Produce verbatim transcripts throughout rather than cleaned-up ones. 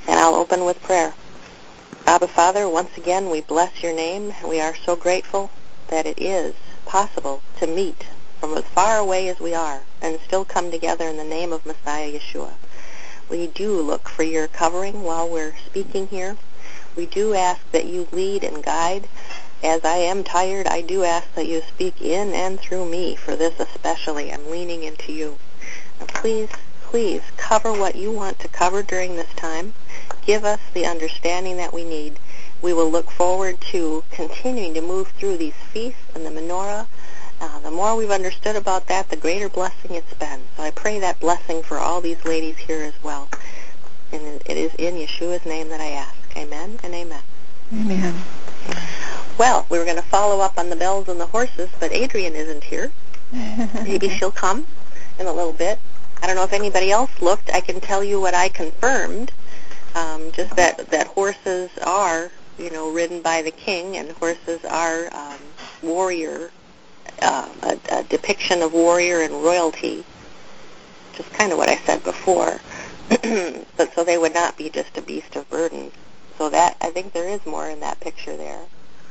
And I'll open with prayer. Abba Father, once again we bless your name. We are so grateful that it is possible to meet from as far away as we are and still come together in the name of Messiah Yeshua. We do look for your covering while we're speaking here. We do ask that you lead and guide. As I am tired, I do ask that you speak in and through me for this especially. I'm leaning into you. And please, please cover what you want to cover during this time. Give us the understanding that we need. We will look forward to continuing to move through these feasts and the menorah. Uh, the more we've understood about that, the greater blessing it's been. So I pray that blessing for all these ladies here as well. And it is in Yeshua's name that I ask. Amen and amen. Amen. Well, we were going to follow up on the bells and the horses, but Adrienne isn't here. Maybe she'll come in a little bit. I don't know if anybody else looked. I can tell you what I confirmed. Um, just that, that horses are, you know, ridden by the king, and horses are um, warrior, uh, a, a depiction of warrior and royalty, just kind of what I said before. But so they would not be just a beast of burden. So that, I think there is more in that picture there.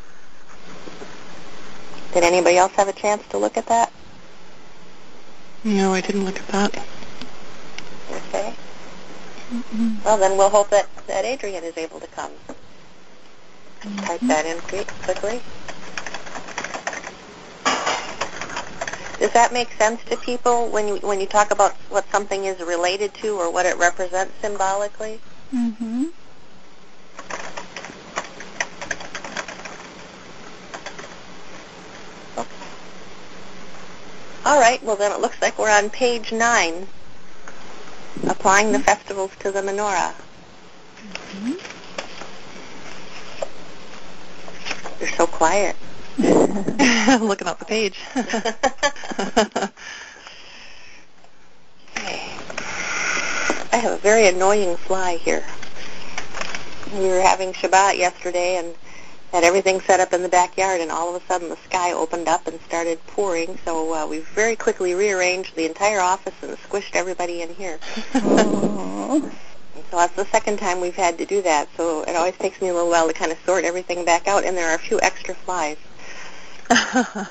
Did anybody else have a chance to look at that? No, I didn't look at that. Okay. Mm-hmm. Well, then we'll hope that, that Adrienne is able to come. Mm-hmm. Type that in quickly. Does that make sense to people when you when you talk about what something is related to or what it represents symbolically? Mm-hmm. Okay. All right. Well, then it looks like we're on page nine. Applying the festivals to the menorah. Mm-hmm. You're so quiet. Looking up the page. Okay. I have a very annoying fly here. We were having Shabbat yesterday and had everything set up in the backyard, and all of a sudden the sky opened up and started pouring, so uh, we very quickly rearranged the entire office and squished everybody in here. Oh. And so that's the second time we've had to do that, so it always takes me a little while to kind of sort everything back out, and there are a few extra flies. uh,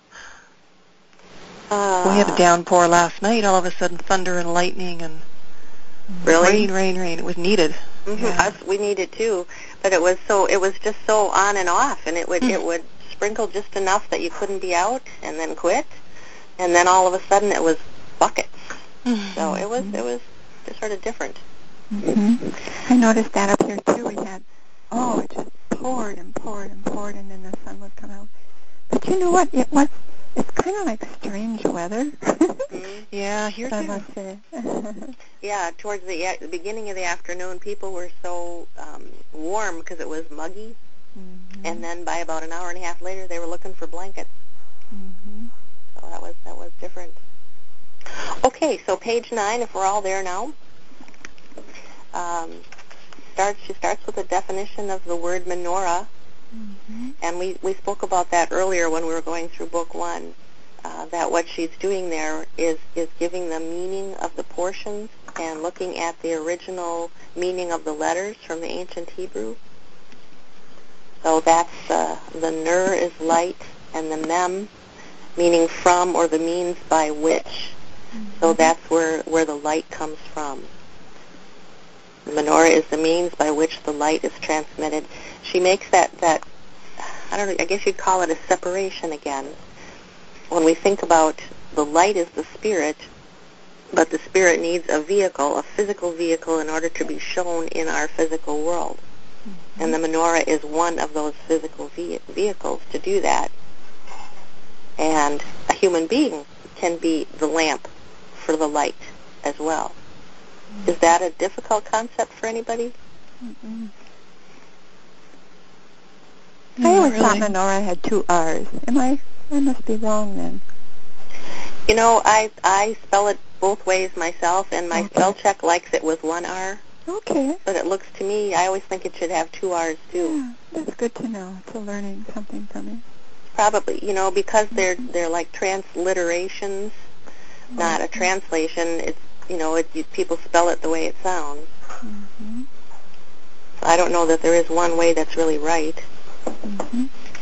we had a Uh, downpour last night, all of a sudden thunder and lightning and Really? rain, rain, rain. It was needed. Mm-hmm. Yeah. Us, we needed too, but it was so it was just so on and off, and it would Mm. it would sprinkle just enough that you couldn't be out, and then quit, and then all of a sudden it was buckets. Mm-hmm. So it was it was just sort of different. Mm-hmm. I noticed that up here too. We had oh, it just poured and poured and poured, and then the sun would come out. But you know what? It was it's kind of like strange weather. Mm-hmm. Yeah, here I too. must say. Yeah, towards the, uh, the beginning of the afternoon, people were so um, warm because it was muggy, Mm-hmm. and then by about an hour and a half later, they were looking for blankets. Mm-hmm. So that was that was different. Okay, so page nine, if we're all there now, um, starts. She starts with a definition of the word menorah, Mm-hmm. and we we spoke about that earlier when we were going through book one. Uh, that what she's doing there is is giving the meaning of the portions and looking at the original meaning of the letters from the ancient Hebrew. So that's uh, the nur is light, and the mem meaning from or the means by which. Mm-hmm. So that's where, where the light comes from. The menorah is the means by which the light is transmitted. She makes that, that I don't know, I guess you'd call it a separation again. When we think about the light is the spirit, but the spirit needs a vehicle, a physical vehicle, in order to be shown in our physical world. Mm-hmm. And the menorah is one of those physical ve- vehicles to do that. And a human being can be the lamp for the light as well. Mm-hmm. Is that a difficult concept for anybody? Mm-mm. No, I always really. thought menorah had two R's. Am I? I must be wrong then. You know, I I spell it both ways myself, and my Okay. spell check likes it with one R. Okay. But it looks to me, I always think it should have two R's too. Yeah, that's good to know. It's a learning something for me. Probably, you know, because they're they're like transliterations, not a translation. It's, you know, it, you, people spell it the way it sounds. Mm-hmm. I don't know that there is one way that's really right. Mm-hmm.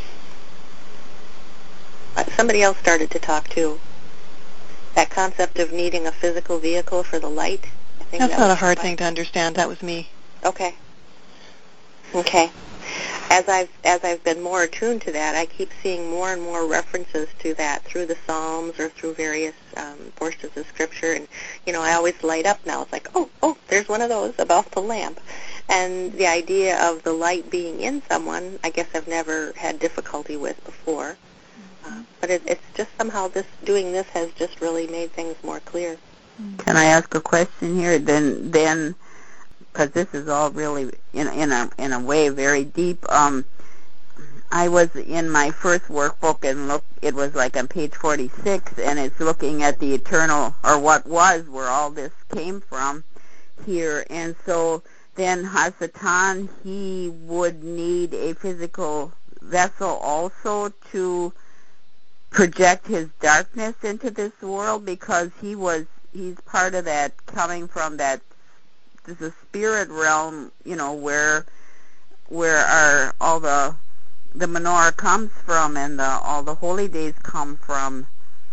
Uh, somebody else started to talk too. That concept of needing a physical vehicle for the light. I think That's that not was a hard somebody. thing to understand. That was me. Okay. Okay. As I've as I've been more attuned to that, I keep seeing more and more references to that through the Psalms or through various um, portions of Scripture. And you know, I always light up now. It's like, oh, oh, there's one of those about the lamp. And the idea of the light being in someone, I guess I've never had difficulty with before. Uh, but it, it's just somehow this doing this has just really made things more clear. Can I ask a question here? Then, then, because this is all really in in a in a way very deep. Um, I was in my first workbook and look. It was like on page forty-six, and it's looking at the eternal, or what was, where all this came from here. And so then Hasatan, he would need a physical vessel also to project his darkness into this world, because he was he's part of that, coming from that this is spirit realm, you know, where where our all the the menorah comes from, and the all the holy days come from.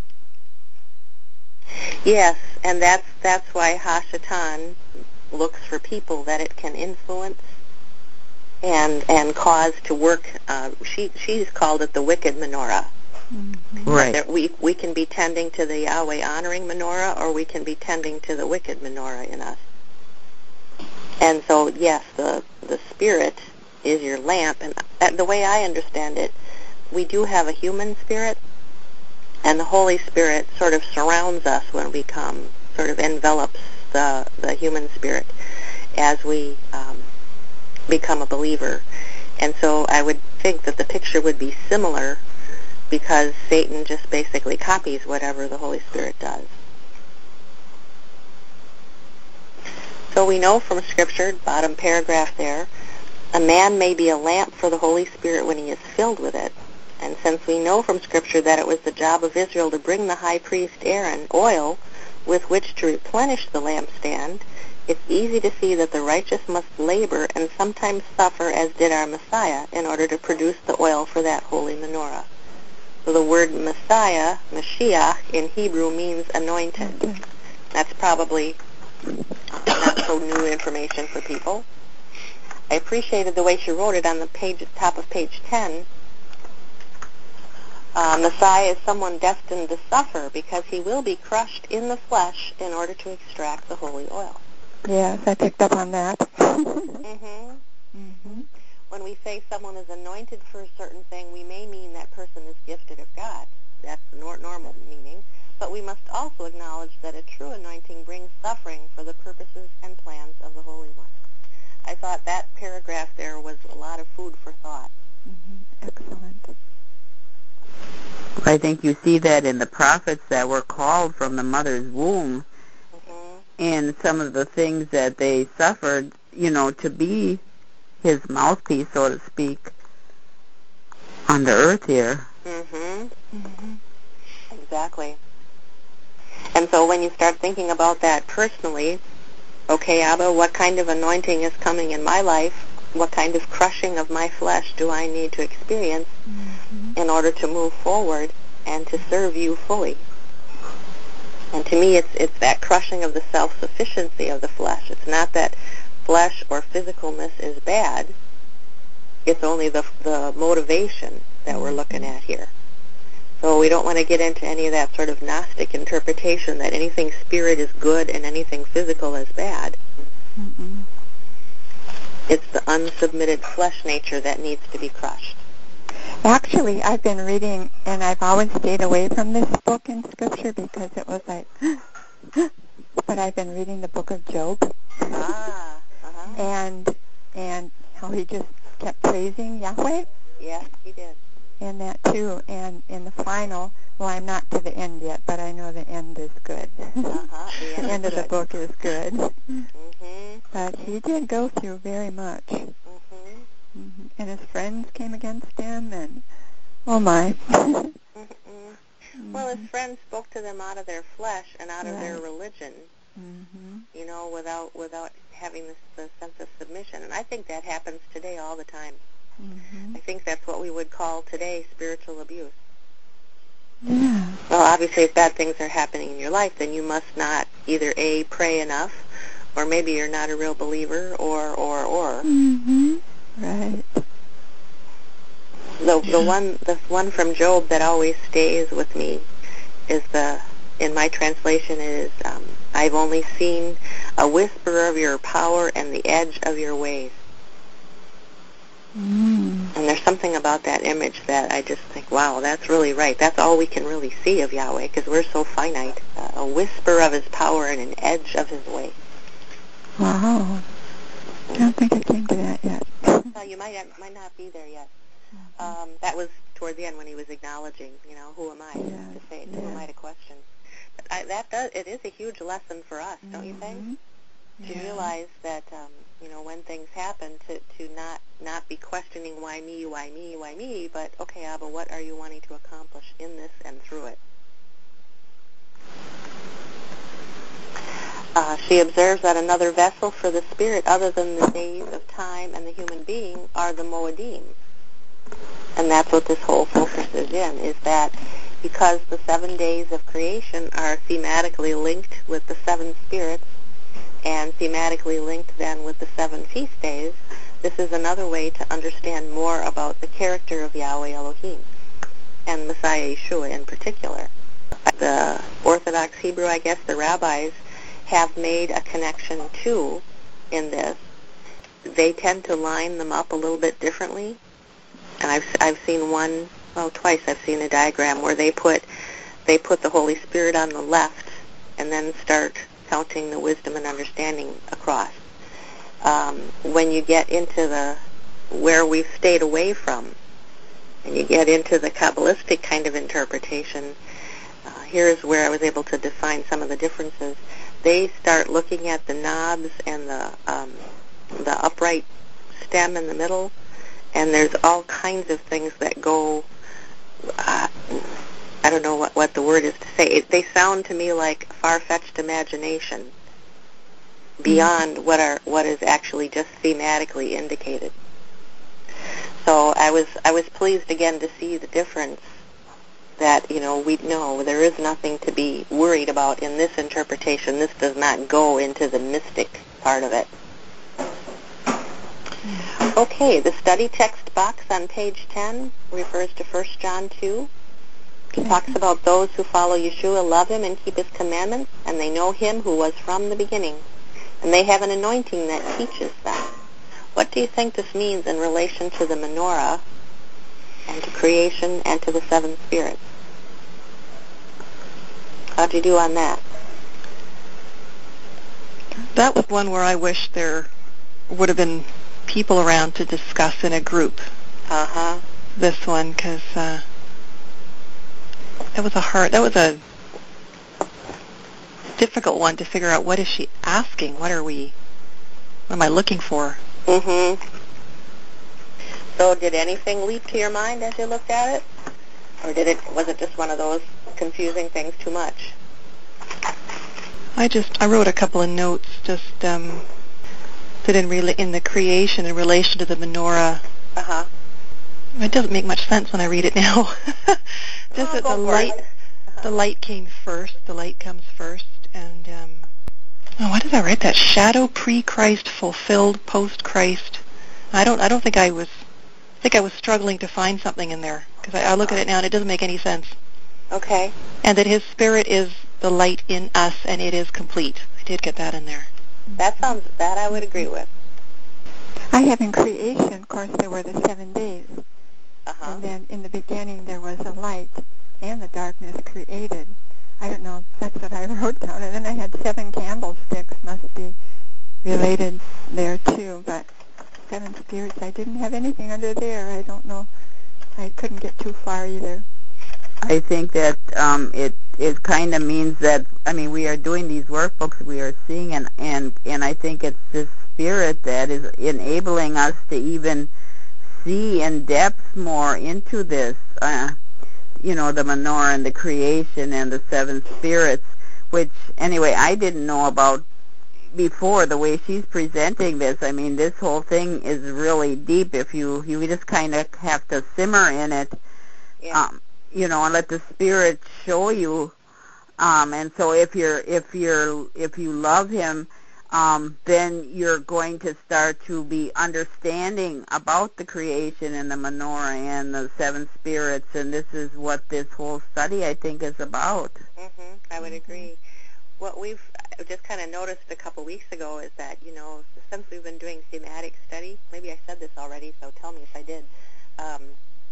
Yes, and that's that's why Hashatan looks for people that it can influence and and cause to work. Uh, she she's called it the wicked menorah. Mm-hmm. Right. That we we can be tending to the Yahweh honoring menorah, or we can be tending to the wicked menorah in us. And so, yes, the the spirit is your lamp, and uh, the way I understand it, we do have a human spirit, and the Holy Spirit sort of surrounds us when we come, sort of envelops the the human spirit as we um, become a believer. And so I would think that the picture would be similar, because Satan just basically copies whatever the Holy Spirit does. So we know from Scripture, bottom paragraph there, a man may be a lamp for the Holy Spirit when he is filled with it. And since we know from Scripture that it was the job of Israel to bring the high priest Aaron oil with which to replenish the lampstand, it's easy to see that the righteous must labor and sometimes suffer, as did our Messiah, in order to produce the oil for that holy menorah. So the word Messiah, Mashiach, in Hebrew means anointed. That's probably not so new information for people. I appreciated the way she wrote it on the page, top of page ten. Uh, Messiah is someone destined to suffer because he will be crushed in the flesh in order to extract the holy oil. Yes, I picked up on that. Mm-hmm. Mm-hmm. When we say someone is anointed for a certain thing, we may mean that person is gifted of God. That's the nor- normal meaning. But we must also acknowledge that a true anointing brings suffering for the purposes and plans of the Holy One. I thought that paragraph there was a lot of food for thought. Mm-hmm. Excellent. I think you see that in the prophets that were called from the mother's womb, Mm-hmm. and some of the things that they suffered, you know, to be his mouthpiece, so to speak, on the earth here. Mm-hmm. Mm-hmm. Exactly. And so when you start thinking about that personally, okay, Abba, what kind of anointing is coming in my life? What kind of crushing of my flesh do I need to experience Mm-hmm. in order to move forward and to serve you fully? And to me, it's it's that crushing of the self-sufficiency of the flesh. It's not that flesh or physicalness is bad. It's only the the motivation that we're looking at here. So we don't want to get into any of that sort of Gnostic interpretation that anything spirit is good and anything physical is bad. Mm-mm. It's the unsubmitted flesh nature that needs to be crushed. Actually, I've been reading, and I've always stayed away from this book in Scripture because it was like, but I've been reading the book of Job. Ah, uh-huh. and and how he just kept praising Yahweh, Yes, he did. and that too. And in the final, well, I'm not to the end yet, but I know the end is good. Uh-huh. The end, The end is of the good. book is good. Mm-hmm. But he did go through very much. Mm-hmm. hmm And his friends came against him, and oh my. Mm-hmm. Well, his friends spoke to them out of their flesh and out of their Right. religion. Mm-hmm. you know, without without having this the sense of submission. And I think that happens today all the time. Mm-hmm. I think that's what we would call today spiritual abuse. Yeah. Well, obviously, if bad things are happening in your life, then you must not either A, pray enough, or maybe you're not a real believer, or, or, or. Mm-hmm. Right. The, the one the one from Job that always stays with me is the, in my translation, is, um, I've only seen a whisper of your power and the edge of your ways. Mm. And there's something about that image that I just think, wow, that's really right. That's all we can really see of Yahweh, because we're so finite. Uh, a whisper of his power and an edge of his way. Wow. I don't think I came to that yet. Well, you might might not be there yet. Um, that was toward the end when he was acknowledging, you know, who am I Yes, to say, yes. who am I to question? But I, that does, it is a huge lesson for us, don't you think? Mhm. To Yeah. realize that, um, you know, when things happen, to, to not, not be questioning why me, why me, why me, but, okay, Abba, what are you wanting to accomplish in this and through it? Uh, she observes that another vessel for the spirit other than the days of time and the human being are the Moedim. And that's what this whole focus is in, is that because the seven days of creation are thematically linked with the seven spirits and thematically linked then with the seven feast days, this is another way to understand more about the character of Yahweh Elohim and Messiah Yeshua in particular. The Orthodox Hebrew, I guess, the rabbis have made a connection too in this. They tend to line them up a little bit differently. And I've I've seen one, well, twice I've seen a diagram where they put they put the Holy Spirit on the left and then start counting the wisdom and understanding across. Um, when you get into the where we've stayed away from, and you get into the Kabbalistic kind of interpretation, uh, here's where I was able to define some of the differences. They start looking at the knobs and the um, the upright stem in the middle. And there's all kinds of things that go, uh, I don't know what, what the word is to say. It, they sound to me like far-fetched imagination beyond mm-hmm. what are what is actually just thematically indicated. So I was I was pleased again to see the difference that, you know, we know there is nothing to be worried about in this interpretation. This does not go into the mystic part of it. Okay, the study text box on page ten refers to First John two. It talks about those who follow Yeshua love him and keep his commandments, and they know him who was from the beginning. And they have an anointing that teaches them. What do you think this means in relation to the menorah and to creation and to the seven spirits? How'd you do on that? That was one where I wish there would have been people around to discuss in a group. Uh-huh. This one, because uh, that was a hard, that was a difficult one to figure out. What is she asking? What are we, what am I looking for? Mm-hmm. So did anything leap to your mind as you looked at it? Or did it, was it just one of those confusing things too much? I just, I wrote a couple of notes, just, um, that in, re- in the creation in relation to the menorah, uh-huh. It doesn't make much sense when I read it now. Just oh, that the light, uh-huh. the light came first. The light comes first, and um, oh, why did I write that? Shadow pre-Christ, fulfilled post-Christ. I don't, I don't think I was. I think I was struggling to find something in there because I, I look at it now and it doesn't make any sense. Okay. And that His Spirit is the light in us, and it is complete. I did get that in there. That sounds, that I would agree with. I have in creation, of course, there were the seven days. Uh-huh. And then in the beginning there was a light and the darkness created. I don't know, that's what I wrote down. And then I had seven candlesticks, must be related there too. But seven spirits, I didn't have anything under there. I don't know. I couldn't get too far either. I think that um, it it kind of means that, I mean, we are doing these workbooks, we are seeing, and, and, and I think it's this spirit that is enabling us to even see in depth more into this, uh, you know, the menorah and the creation and the seven spirits. which, anyway, I didn't know about before, the way she's presenting this. I mean, this whole thing is really deep. If you, you just kind of have to simmer in it, Yeah. um, you know, and let the Spirit show you. Um, and so if you're, if you're, if you love Him, um, then you're going to start to be understanding about the creation and the menorah and the seven spirits. And this is what this whole study, I think, is about. Mm-hmm. I would agree. What we've just kind of noticed a couple weeks ago is that, you know, since we've been doing thematic study, maybe I said this already, so tell me if I did, um,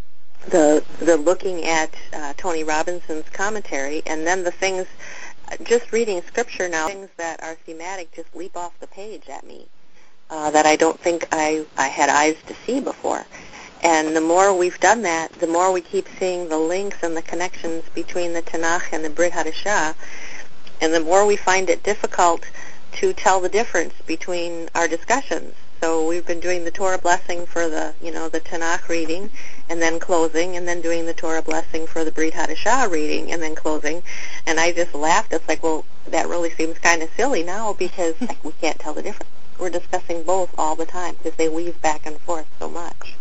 the the looking at uh, Tony Robinson's commentary, and then the things, just reading scripture now, things that are thematic just leap off the page at me uh, that I don't think I, I had eyes to see before. And the more we've done that, the more we keep seeing the links and the connections between the Tanakh and the Brit Hadashah, and the more we find it difficult to tell the difference between our discussions. So we've been doing the Torah blessing for the, you know, the Tanakh reading, and then closing, and then doing the Torah blessing for the Brit Hadashah reading, and then closing. And I just laughed. It's like, well, that really seems kind of silly now because like, we can't tell the difference. We're discussing both all the time because they weave back and forth so much.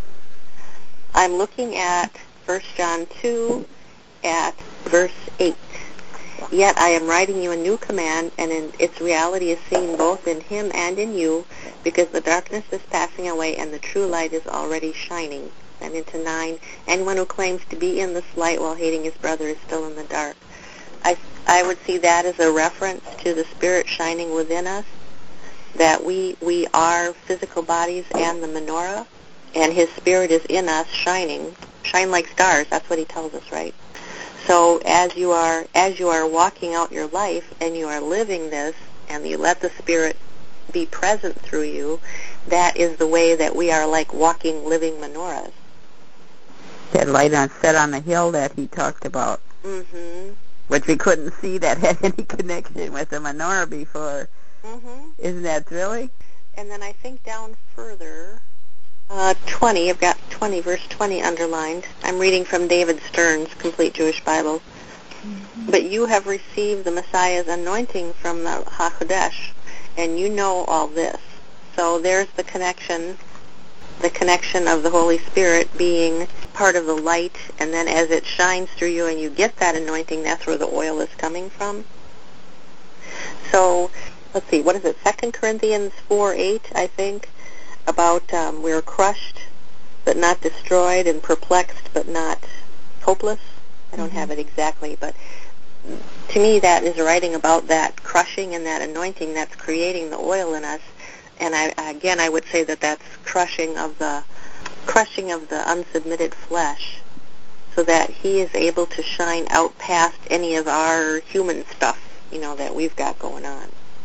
I'm looking at First John two at verse eight. Yet I am writing you a new command, and in its reality is seen both in him and in you, because the darkness is passing away and the true light is already shining. And into nine, anyone who claims to be in this light while hating his brother is still in the dark. I, I would see that as a reference to the Spirit shining within us, that we, we are physical bodies and the menorah, and His Spirit is in us shining. Shine like stars, that's what He tells us, right? So as you are as you are walking out your life and you are living this, and you let the Spirit be present through you, that is the way that we are like walking, living menorahs. That light on set on the hill that he talked about, Mm-hmm. which we couldn't see that had any connection with the menorah before. Mm-hmm. Isn't that thrilling? And then I think down further, uh, twenty, I've got twenty, verse twenty underlined. I'm reading from David Stern's Complete Jewish Bible. Mm-hmm. But you have received the Messiah's anointing from the HaKodesh, and you know all this. So there's the connection, the connection of the Holy Spirit being part of the light, and then as it shines through you and you get that anointing, that's where the oil is coming from. So, let's see, what is it, Second Corinthians four eight, I think, about um, we're crushed but not destroyed, and perplexed but not hopeless. I don't mm-hmm. have it exactly, but to me that is writing about that crushing and that anointing that's creating the oil in us. And I, again, I would say that that's crushing of the crushing of the unsubmitted flesh, so that He is able to shine out past any of our human stuff, you know, that we've got going on.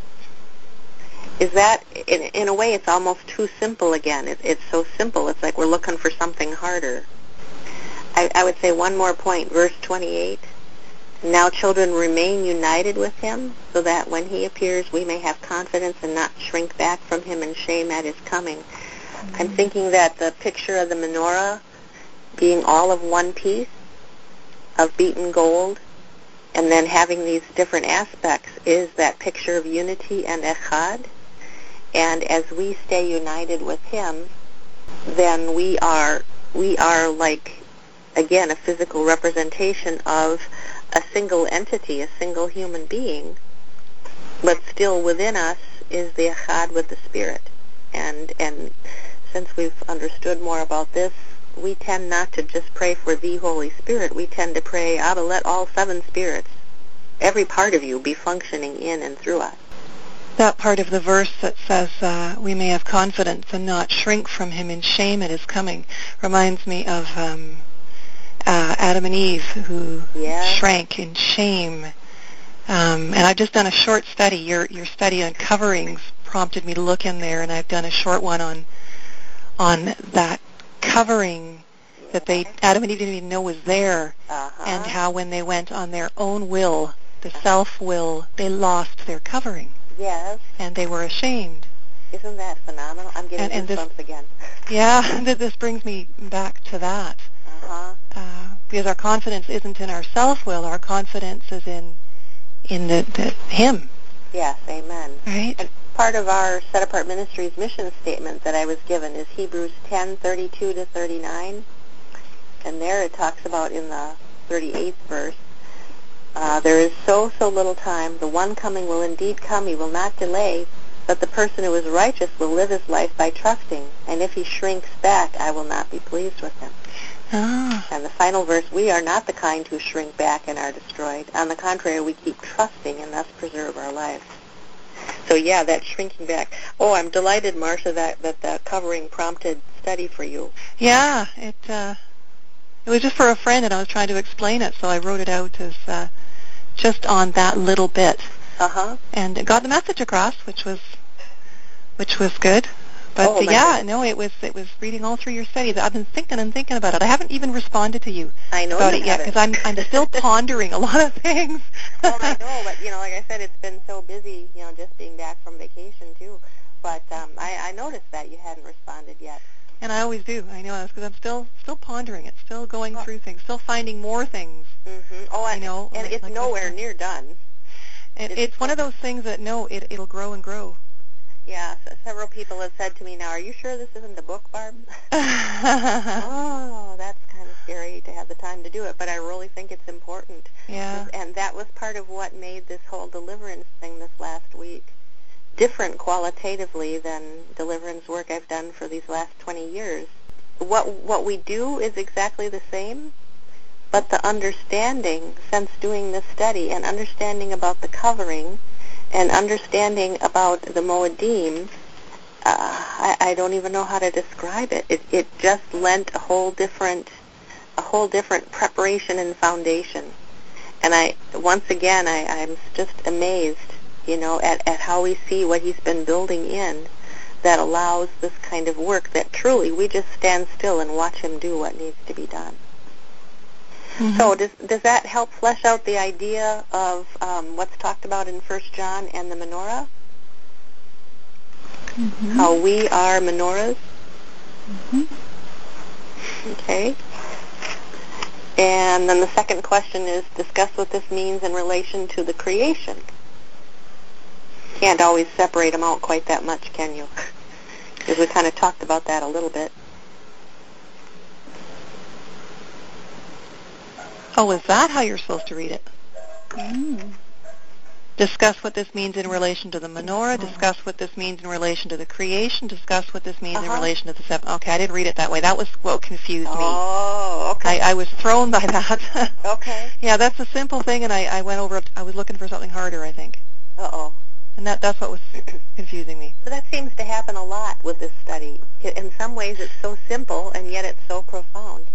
Is that, in, in a way, it's almost too simple again. It, it's so simple. It's like we're looking for something harder. I, I would say one more point, verse twenty-eight. Now children, remain united with Him, so that when He appears we may have confidence and not shrink back from Him in shame at His coming. Mm-hmm. I'm thinking that the picture of the menorah being all of one piece of beaten gold, and then having these different aspects, is that picture of unity and echad. And as we stay united with Him, then we are we are like, again, a physical representation of a single entity, a single human being, but still within us is the echad with the Spirit. And and since we've understood more about this, we tend not to just pray for the Holy Spirit. We tend to pray, Abba, let all seven spirits, every part of you, be functioning in and through us. That part of the verse that says uh, we may have confidence and not shrink from Him in shame at His coming reminds me of um, uh, Adam and Eve, who yeah. shrank in shame. Um, and I've just done a short study. Your your study on coverings prompted me to look in there, and I've done a short one on on that covering that they Adam and Eve didn't even know was there, uh-huh. and how when they went on their own will, the self-will, they lost their covering. Yes. And they were ashamed. Isn't that phenomenal? I'm getting and, and goosebumps this, again. Yeah, this brings me back to that. Uh-huh. Uh, because our confidence isn't in our self-will. Our confidence is in in the, the hymn. Yes, amen. Right? And part of our Set Apart Ministries mission statement that I was given is Hebrews ten thirty-two to thirty-nine. And there it talks about in the thirty-eighth verse, uh, there is so, so little time. The one coming will indeed come. He will not delay. But the person who is righteous will live his life by trusting. And if he shrinks back, I will not be pleased with him. Ah. And the final verse, we are not the kind who shrink back and are destroyed. On the contrary, we keep trusting and thus preserve our lives. So yeah, that shrinking back. Oh, I'm delighted, Marcia, that, that the covering prompted study for you. Yeah, it uh, it was just for a friend, and I was trying to explain it, so I wrote it out as uh, just on that little bit. Uh-huh. And it got the message across, which was which was good. But oh, uh, yeah, goodness. no, it was it was reading all through your study. I've been thinking and thinking about it. I haven't even responded to you I know about you it yet because I'm I'm still pondering a lot of things. Well, I know, but you know, like I said, it's been so busy, you know, just being back from vacation too. But um, I, I noticed that you hadn't responded yet. And I always do. I know because I'm still still pondering it, still going oh. through things, still finding more things. Mm-hmm. Oh, I you know, and like, it's like nowhere near done. It, it's, it's one of those things that no, it it'll grow and grow. Yeah, so several people have said to me now, are you sure this isn't a book, Barb? Oh, that's kind of scary to have the time to do it, but I really think it's important. Yeah. And that was part of what made this whole deliverance thing this last week different qualitatively than deliverance work I've done for these last twenty years. What what we do is exactly the same, but the understanding since doing this study and understanding about the covering and understanding about the Moedim, uh, I, I don't even know how to describe it. It it just lent a whole different a whole different preparation and foundation. And I once again I, I'm just amazed, you know, at, at how we see what he's been building in that allows this kind of work that truly we just stand still and watch him do what needs to be done. Mm-hmm. So does does that help flesh out the idea of um, what's talked about in First John and the menorah? Mm-hmm. How we are menorahs? Mm-hmm. Okay. And then the second question is, discuss what this means in relation to the creation. Can't always separate them out quite that much, can you? Because we kind of talked about that a little bit. Oh, is that how you're supposed to read it? Mm. Discuss what this means in relation to the menorah. Discuss what this means in relation to the creation. Discuss what this means uh-huh. in relation to the seven. Okay, I didn't read it that way. That was what confused me. Oh, okay. I, I was thrown by that. Okay. Yeah, that's a simple thing, and I, I went over. I was looking for something harder, I think. Uh-oh. And that that's what was confusing me. So that seems to happen a lot with this study. In some ways, it's so simple, and yet it's so profound.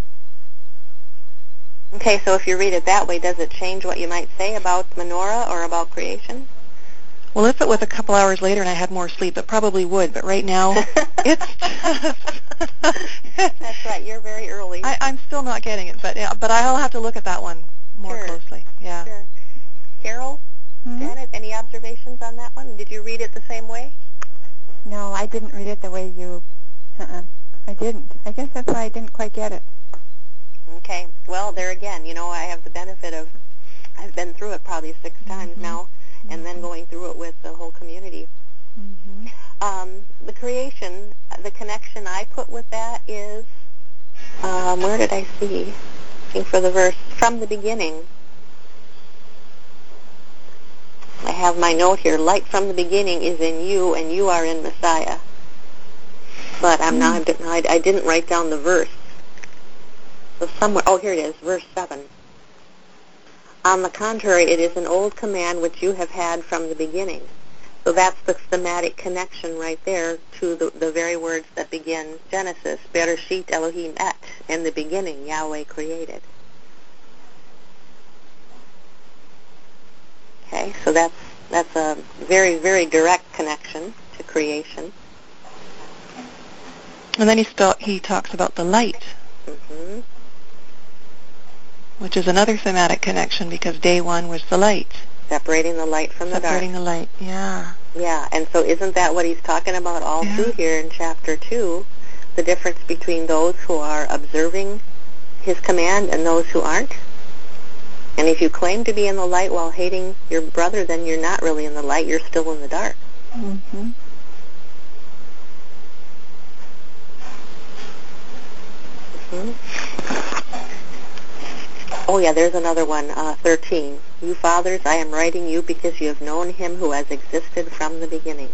Okay, so if you read it that way, does it change what you might say about menorah or about creation? Well, if it was a couple hours later and I had more sleep, it probably would. But right now, it's just... That's right. You're very early. I, I'm still not getting it, but yeah, but I'll have to look at that one more sure. closely. Yeah. Sure. Carol, mm-hmm. Janet, any observations on that one? Did you read it the same way? No, I didn't read it the way you... Uh-uh. I didn't. I guess that's why I didn't quite get it. Okay. Well, there again, you know, I have the benefit of, I've been through it probably six times mm-hmm. now, and mm-hmm. then going through it with the whole community. Mm-hmm. Um, the creation, the connection I put with that is, um, where did I see? Looking for the verse, from the beginning. I have my note here, light from the beginning is in you, and you are in Messiah. But I'm mm-hmm. not, I, I didn't write down the verse. So somewhere, oh, here it is, verse seven. On the contrary, it is an old command which you have had from the beginning. So that's the thematic connection right there to the, the very words that begin Genesis, Bereshit Elohim et, in the beginning, Yahweh created. Okay, so that's that's a very, very direct connection to creation. And then he, st- he talks about the light. Mm-hmm. Which is another thematic connection because day one was the light. Separating the light from the dark. Separating the light, yeah. Yeah, and so isn't that what he's talking about all yeah. through here in chapter two, the difference between those who are observing his command and those who aren't? And if you claim to be in the light while hating your brother, then you're not really in the light. You're still in the dark. Mm-hmm. Mm-hmm. Oh, yeah, there's another one, uh, thirteen. You fathers, I am writing you because you have known him who has existed from the beginning.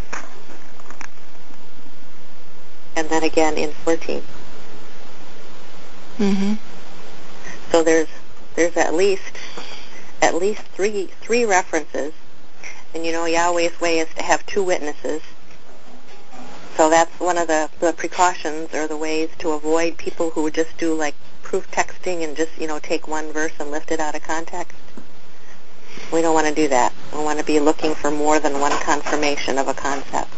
And then again in fourteen. Mm-hmm. So there's there's at least at least three three references. And you know, Yahweh's way is to have two witnesses. So that's one of the, the precautions or the ways to avoid people who would just do like proof texting and just, you know, take one verse and lift it out of context. We don't want to do that. We want to be looking for more than one confirmation of a concept.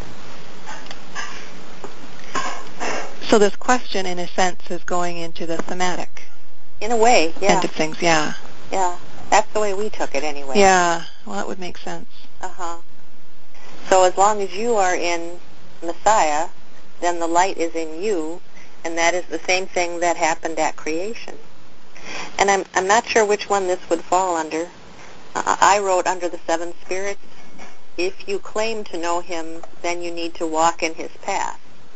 So this question, in a sense, is going into the thematic In a way, yeah. end of things, yeah. Yeah. That's the way we took it anyway. Yeah, well, that would make sense. Uh-huh. So as long as you are in Messiah, then the light is in you, and that is the same thing that happened at creation. And I'm I'm not sure which one this would fall under. Uh, I wrote under the seven spirits. If you claim to know him, then you need to walk in his path.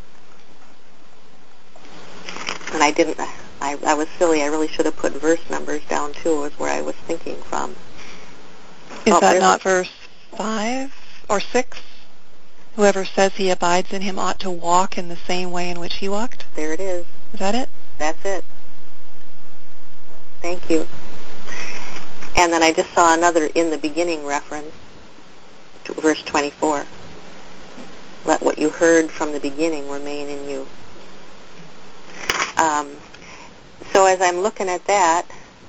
And I didn't. I, I was silly. I really should have put verse numbers down too. Was where I was thinking from. Is oh, that not verse five or six? Whoever says he abides in him ought to walk in the same way in which he walked? There it is. Is that it? That's it. Thank you. And then I just saw another in the beginning reference to verse twenty-four. Let what you heard from the beginning remain in you. Um, so as I'm looking at that,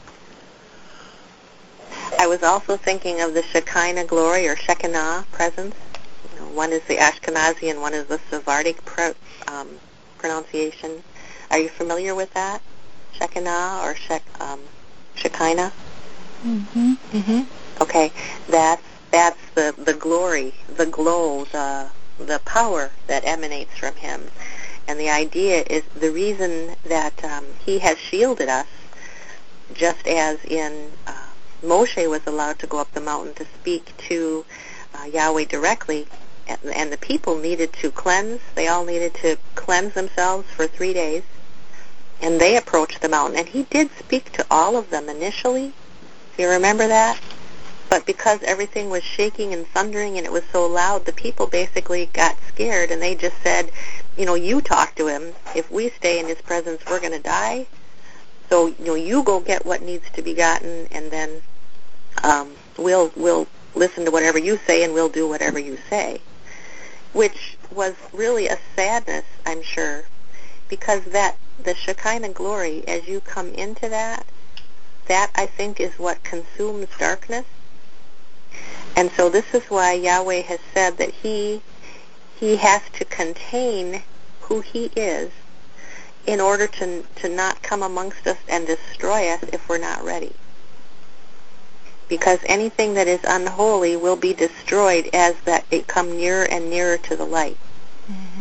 I was also thinking of the Shekinah glory or Shekinah presence. You know, one is the Ashkenazi and one is the Sephardic pro, um, pronunciation. Are you familiar with that? Shekinah or Shek, um, Shekinah? Mm-hmm. Mm-hmm. Okay, that's that's the, the glory, the glow, the the power that emanates from him. And the idea is the reason that um, he has shielded us, just as in uh, Moshe was allowed to go up the mountain to speak to uh, Yahweh directly, and, and the people needed to cleanse. They all needed to cleanse themselves for three days, and they approached the mountain. And he did speak to all of them initially. Do you remember that? But because everything was shaking and thundering and it was so loud, the people basically got scared, and they just said, you know, you talk to him. If we stay in his presence, we're going to die. So, you know, you go get what needs to be gotten, and then um, we'll we'll listen to whatever you say, and we'll do whatever you say. Which was really a sadness, I'm sure, because that the Shekinah glory, as you come into that, that I think is what consumes darkness. And so this is why Yahweh has said that he he has to contain who he is in order to to not come amongst us and destroy us if we're not ready. Because anything that is unholy will be destroyed as that it come nearer and nearer to the light. Mm-hmm.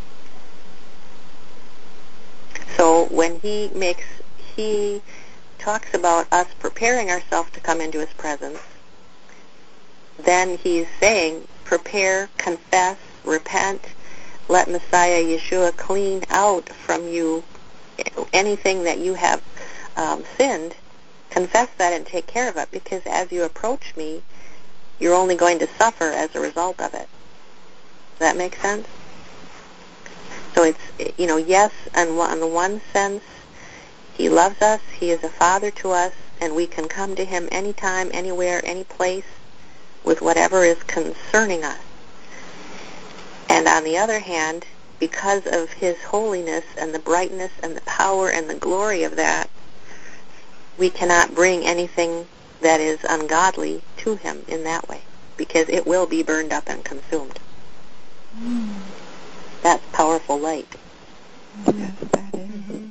So when he makes he talks about us preparing ourselves to come into his presence, then he's saying, prepare, confess, repent, let Messiah Yeshua clean out from you anything that you have um, sinned. Confess that and take care of it, because as you approach me, you're only going to suffer as a result of it. Does that make sense? So it's, you know, yes, in the one sense, he loves us, he is a father to us, and we can come to him anytime, anywhere, any place, with whatever is concerning us. And on the other hand, because of his holiness and the brightness and the power and the glory of that, we cannot bring anything that is ungodly to him in that way, because it will be burned up and consumed. Mm. That's powerful light. Yes, that is. Mm-hmm.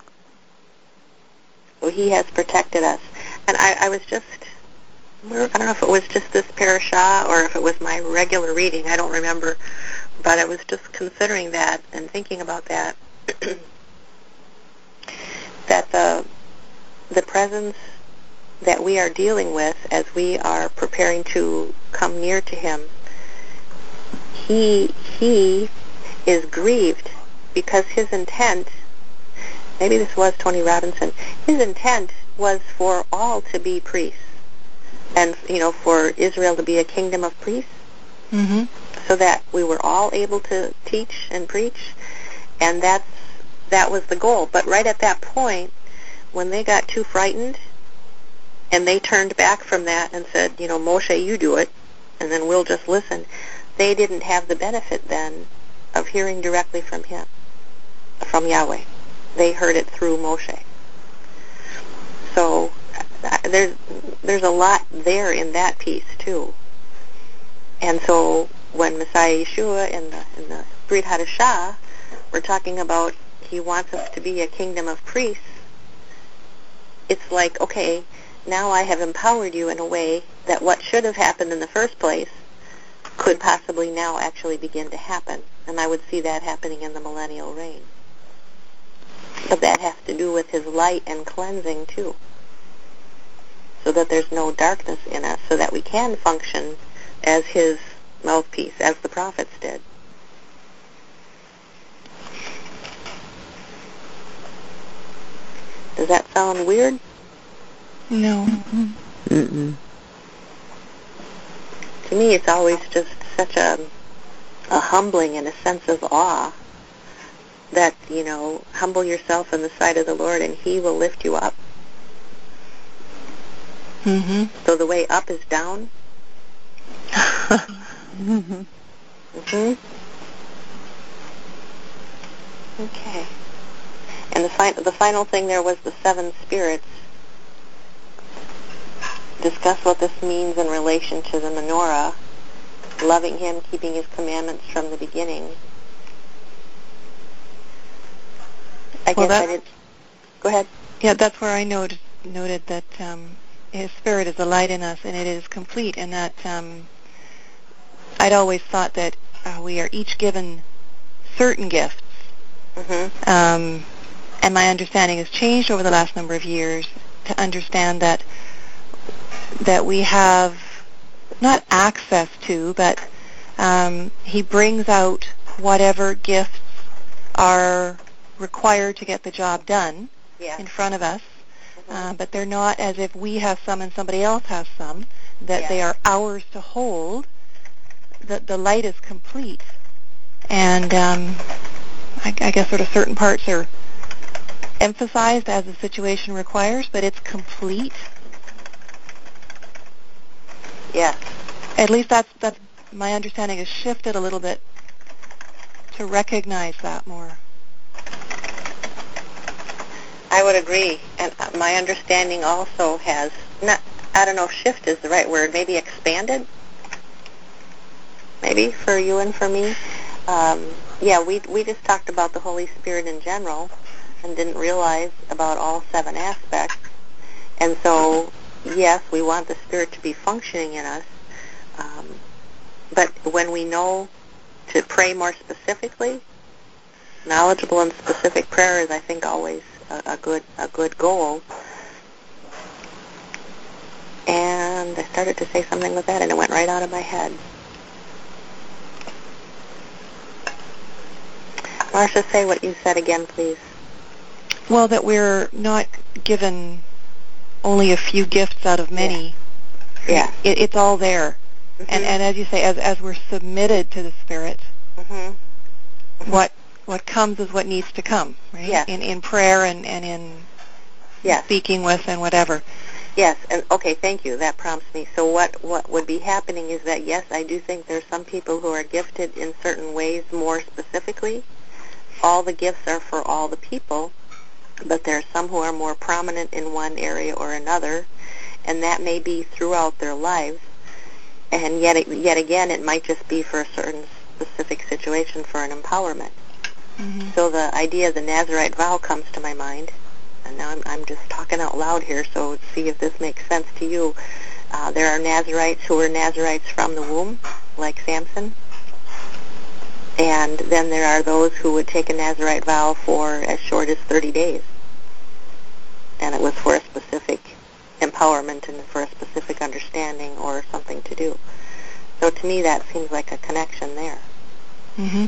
So he has protected us. And I, I was just, I don't know if it was just this parasha or if it was my regular reading, I don't remember, but I was just considering that and thinking about that, that the the presence that we are dealing with as we are preparing to come near to him, he he is grieved because his intent, maybe this was Tony Robinson, his intent was for all to be priests, and you know, for Israel to be a kingdom of priests, mm-hmm. so that we were all able to teach and preach, and that's that was the goal. But right at that point, when they got too frightened, and they turned back from that and said, you know, Moshe, you do it, and then we'll just listen, they didn't have the benefit then of hearing directly from him, from Yahweh. They heard it through Moshe. So there's there's a lot there in that piece too. And so when Messiah Yeshua in the in the Brit Hadashah, we're talking about he wants us to be a kingdom of priests. It's like, okay, now I have empowered you in a way that what should have happened in the first place could possibly now actually begin to happen. And I would see that happening in the millennial reign. But that has to do with his light and cleansing too, so that there's no darkness in us, so that we can function as his mouthpiece, as the prophets did. Does that sound weird? No. Mm-mm. To me, it's always just such a, a humbling and a sense of awe that, you know, humble yourself in the sight of the Lord and he will lift you up. Mm-hmm. So the way up is down. mm-hmm. Mm-hmm. Okay. And the, fi- the final thing there was the seven spirits. Discuss what this means in relation to the menorah, loving him, keeping his commandments from the beginning. I well, guess I did. Go ahead. Yeah, that's where I noted, noted that um, his spirit is a light in us, and it is complete, and that um, I'd always thought that uh, we are each given certain gifts. Mm-hmm. Um, and my understanding has changed over the last number of years to understand that that we have not access to, but um, he brings out whatever gifts are required to get the job done Yeah. in front of us, Mm-hmm. uh, but they're not as if we have some and somebody else has some, that Yeah. they are ours to hold. The, the light is complete, and um, I, I guess sort of certain parts are emphasized as the situation requires, but it's complete. Yes. At least that's that's my understanding has shifted a little bit to recognize that more. I would agree, and my understanding also has not. I don't know if shift is the right word. Maybe expanded. Maybe for you and for me. Um, yeah, we we just talked about the Holy Spirit in general, and didn't realize about all seven aspects. And so, yes, we want the Spirit to be functioning in us. Um, but when we know to pray more specifically, knowledgeable and specific prayer is, I think, always a, a good a good goal. And I started to say something with that, and it went right out of my head. Marcia, say what you said again, please. Well, that we're not given only a few gifts out of many. Yeah. It, it's all there. Mm-hmm. And, and as you say, as as we're submitted to the Spirit, Mm-hmm. Mm-hmm. what what comes is what needs to come, right? Yes. In in prayer and, and in Yes. speaking with and whatever. Yes, and okay, thank you. That prompts me. So what, what would be happening is that, yes, I do think there's some people who are gifted in certain ways more specifically. All the gifts are for all the people, but there are some who are more prominent in one area or another, and that may be throughout their lives. And yet, yet again, it might just be for a certain specific situation for an empowerment. Mm-hmm. So the idea of the Nazirite vow comes to my mind. And now I'm, I'm just talking out loud here, so see if this makes sense to you. Uh, there are Nazirites who are Nazirites from the womb, like Samson. And then there are those who would take a Nazirite vow for as short as thirty days. And it was for a specific empowerment and for a specific understanding or something to do. So to me, that seems like a connection there. Mhm.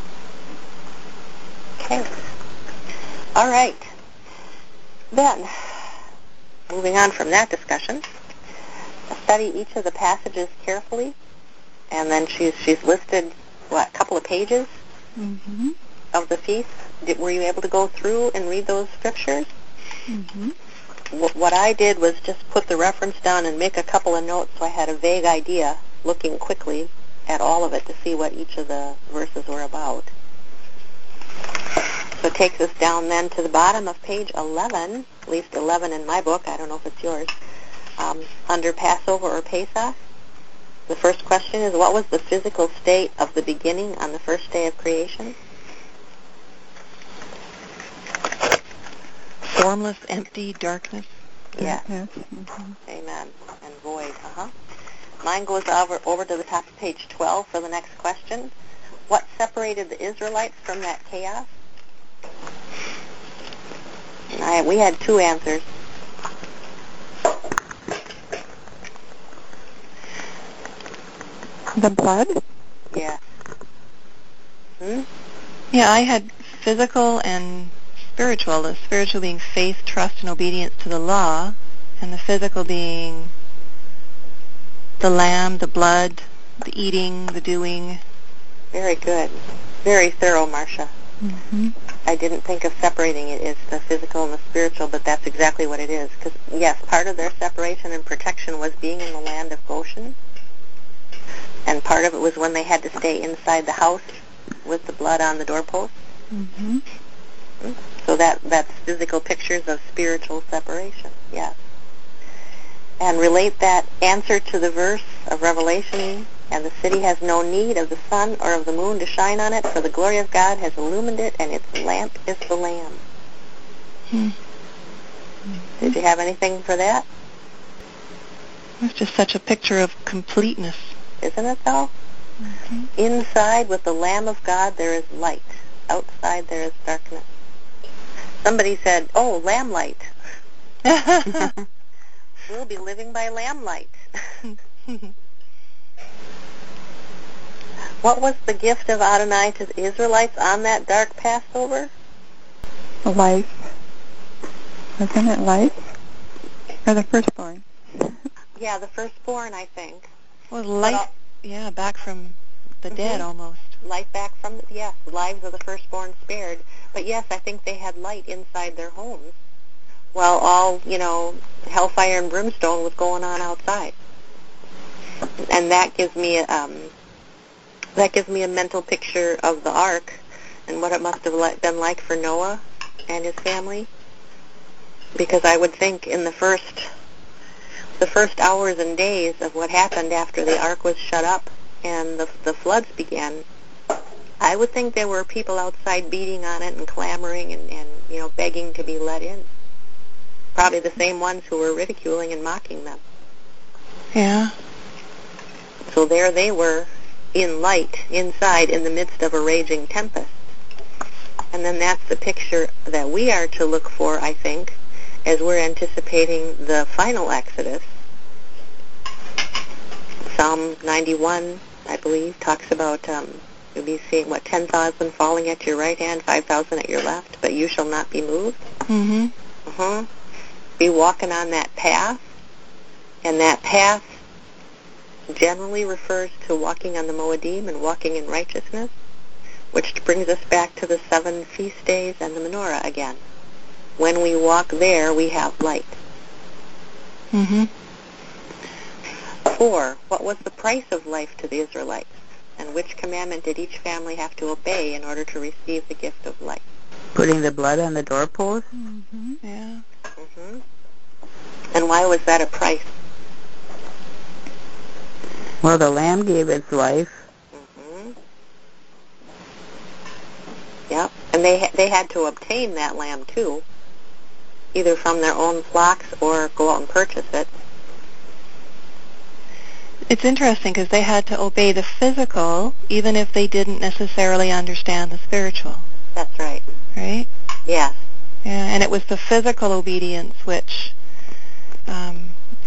Okay. All right. Then, moving on from that discussion, study each of the passages carefully, and then she's she's listed what a couple of pages Mm-hmm. of the feast. Did, were you able to go through and read those scriptures? Mm-hmm. W- what I did was just put the reference down and make a couple of notes so I had a vague idea, looking quickly at all of it to see what each of the verses were about. So it takes us down then to the bottom of page eleven, at least eleven in my book, I don't know if it's yours, um, under Passover or Pesach. The first question is, what was the physical state of the beginning on the first day of creation? Formless, empty, darkness. Yes. Yes. Mm-hmm. Amen. And void. Uh-huh. Mine goes over, over to the top of page twelve for the next question. What separated the Israelites from that chaos? And I, we had two answers. The blood? Yeah. Hmm? Yeah, I had physical and spiritual. The spiritual being faith, trust, and obedience to the law, and the physical being the lamb, the blood, the eating, the doing. Very good. Very thorough, Marcia. Mm-hmm. I didn't think of separating it as the physical and the spiritual, but that's exactly what it is. Because, yes, part of their separation and protection was being in the land of Goshen, and part of it was when they had to stay inside the house with the blood on the doorpost. Mm-hmm. So that that's physical pictures of spiritual separation, yes. And relate that answer to the verse of Revelation, and the city has no need of the sun or of the moon to shine on it, for the glory of God has illumined it, and its lamp is the Lamb. Hmm. Did you have anything for that? It's just such a picture of completeness. Isn't it, though? Mm-hmm. Inside, with the Lamb of God, there is light. Outside, there is darkness. Somebody said, oh, lamb light. We'll be living by lamb light. What was the gift of Adonai to the Israelites on that dark Passover? Life. Wasn't it life? Or the firstborn? Yeah, the firstborn, I think. Well, life, yeah, back from the Mhm. dead almost. Life back from, the, yes, the lives of the firstborn spared. But yes, I think they had light inside their homes, while all, you know, hellfire and brimstone was going on outside. And that gives me, um, that gives me a mental picture of the ark and what it must have li- been like for Noah and his family. Because I would think in the first, the first hours and days of what happened after the ark was shut up and the, the floods began, I would think there were people outside beating on it and clamoring and, and, you know, begging to be let in. Probably the same ones who were ridiculing and mocking them. Yeah. So there they were, in light, inside, in the midst of a raging tempest. And then that's the picture that we are to look for, I think, as we're anticipating the final Exodus. Psalm ninety-one, I believe, talks about um, you'll be seeing, what, ten thousand falling at your right hand, five thousand at your left, but you shall not be moved. Mm-hmm. Uh-huh. Be walking on that path, and that path generally refers to walking on the Moedim and walking in righteousness, which brings us back to the seven feast days and the menorah again. When we walk there, we have light. Mm-hmm. Four, what was the price of life to the Israelites? And which commandment did each family have to obey in order to receive the gift of life? Putting the blood on the doorpost? Mm-hmm. Yeah. Mm-hmm. And why was that a price? Well, the lamb gave its life. Mm-hmm. Yep. And they ha- they had to obtain that lamb too, either from their own flocks or go out and purchase it. It's interesting because they had to obey the physical even if they didn't necessarily understand the spiritual, That's right. right? Yes. Yeah, and it was the physical obedience which um,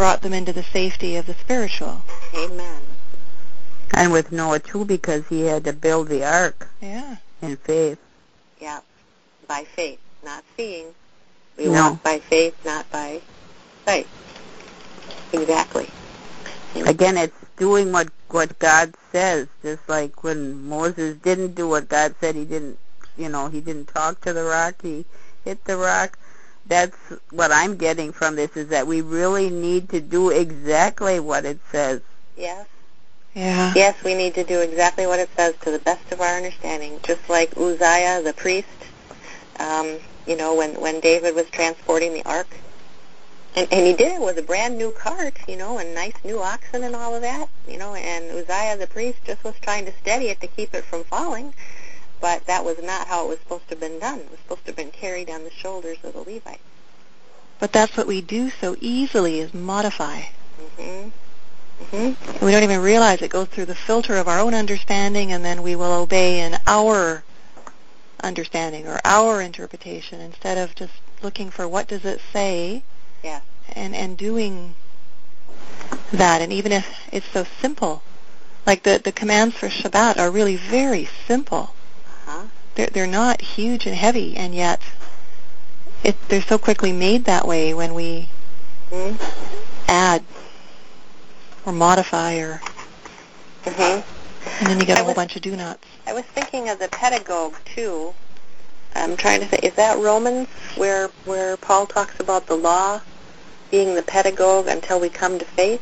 brought them into the safety of the spiritual. Amen. And with Noah, too, because he had to build the ark Yeah. in faith. Yeah, by faith, not seeing. We No. walk by faith, not by sight. Exactly. Again, it's doing what, what God says, just like when Moses didn't do what God said. He didn't, you know, he didn't talk to the rock. He hit the rock. That's what I'm getting from this, is that we really need to do exactly what it says. Yes. Yeah. Yes, we need to do exactly what it says to the best of our understanding. Just like Uzziah, the priest, um, you know, when, when David was transporting the ark. And, and he did it with a brand new cart, you know, and nice new oxen and all of that, you know, and Uzziah, the priest, just was trying to steady it to keep it from falling. But that was not how it was supposed to have been done. It was supposed to have been carried on the shoulders of the Levites. But that's what we do so easily, is modify. Mm-hmm. Mm-hmm. We don't even realize it goes through the filter of our own understanding, and then we will obey in our understanding or our interpretation instead of just looking for what does it say, Yeah. and, and doing that. And even if it's so simple, like the, the commands for Shabbat are really very simple. Uh-huh. They're, they're not huge and heavy, and yet it, they're so quickly made that way when we Mm-hmm. add or modify, or Mm-hmm. and then you get I a whole was- bunch of do-nots. I was thinking of the pedagogue, too. I'm trying to think, is that Romans, where where Paul talks about the law being the pedagogue until we come to faith?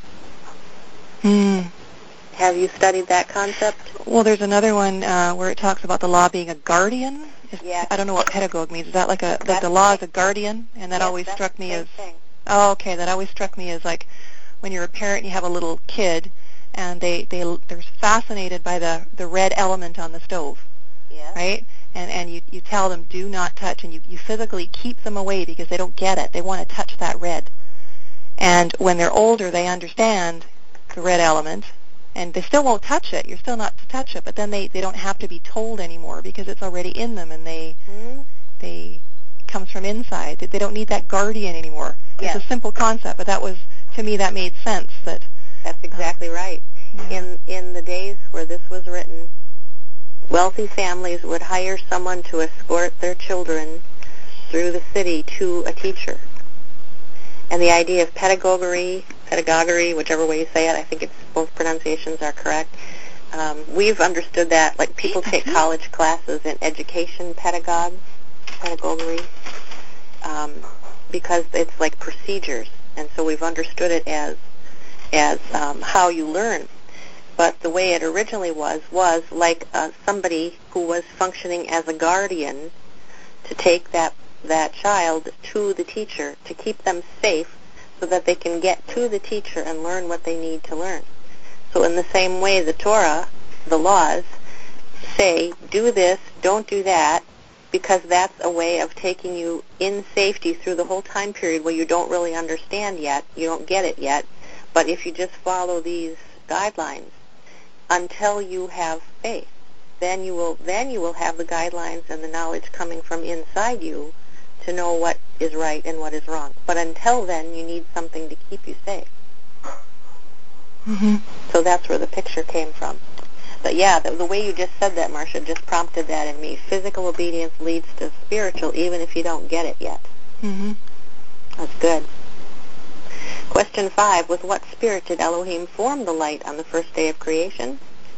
Hmm. Have you studied that concept? Well, there's another one uh, where it talks about the law being a guardian. Is- Yes. I don't know what pedagogue means. Is that like a that That's the law is the a guardian? And that Yes, always that's struck the me same as thing. oh, okay. That always struck me as like when you're a parent and you have a little kid, and they they they're fascinated by the the red element on the stove, Yes. right? And and you you tell them do not touch, and you you physically keep them away because they don't get it. They want to touch that red. And when they're older, they understand the red element, and they still won't touch it. You're still not to touch it, but then they, they don't have to be told anymore because it's already in them, and they Hmm? they it comes from inside. They don't need that guardian anymore. Yes. It's a simple concept, but that was, to me, that made sense. That That's exactly right. yeah. In in the days where this was written, wealthy families would hire someone to escort their children through the city to a teacher. And the idea of pedagogy, pedagogy, whichever way you say it, I think it's both pronunciations are correct. Um, we've understood that, like people take college classes in education pedagogue, pedagogy, um, because it's like procedures, and so we've understood it as as um, how you learn. But the way it originally was was like uh, somebody who was functioning as a guardian to take that that child to the teacher to keep them safe so that they can get to the teacher and learn what they need to learn. So in the same way, the Torah, the laws, say, do this, don't do that, because that's a way of taking you in safety through the whole time period where you don't really understand yet, you don't get it yet, but if you just follow these guidelines until you have faith, then you will then you will have the guidelines and the knowledge coming from inside you to know what is right and what is wrong. But until then, you need something to keep you safe. Mm-hmm. So that's where the picture came from. But yeah, the, the way you just said that, Marcia, just prompted that in me. Physical obedience leads to spiritual, even if you don't get it yet. Mm-hmm. That's good. Question five, with what spirit did Elohim form the light on the first day of creation?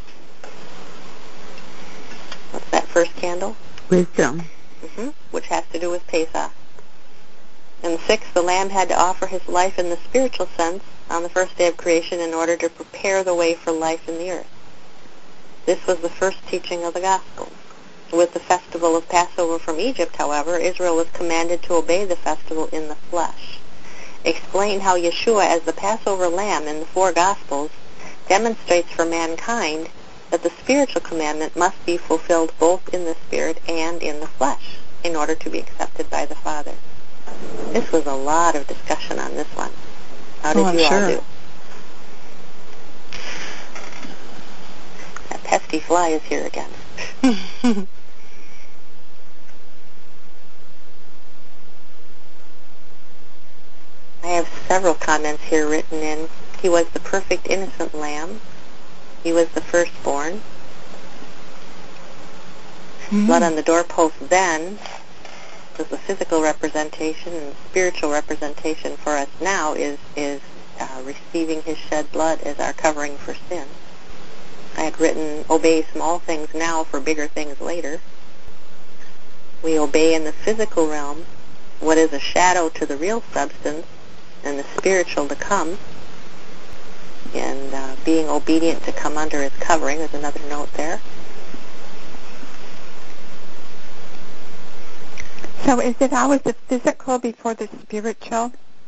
What's that first candle? Wisdom. Mm-hmm. Which has to do with Pesach. And six, the Lamb had to offer his life in the spiritual sense on the first day of creation in order to prepare the way for life in the earth. This was the first teaching of the gospel. With the festival of Passover from Egypt, however, Israel was commanded to obey the festival in the flesh. Explain how Yeshua, as the Passover lamb in the four Gospels, demonstrates for mankind that the spiritual commandment must be fulfilled both in the spirit and in the flesh in order to be accepted by the Father. This was a lot of discussion on this one. How did Oh, I'm you sure. all do? That pesky fly is here again. I have several comments comments here written in, he was the perfect innocent lamb. He was the firstborn. Mm-hmm. Blood on the doorpost then was the physical representation, and spiritual representation for us now is, is uh, receiving his shed blood as our covering for sin. I had written, obey small things now for bigger things later. We obey in the physical realm what is a shadow to the real substance and the spiritual to come. And uh, being obedient to come under his covering is another note there. So is it always the physical before the spiritual?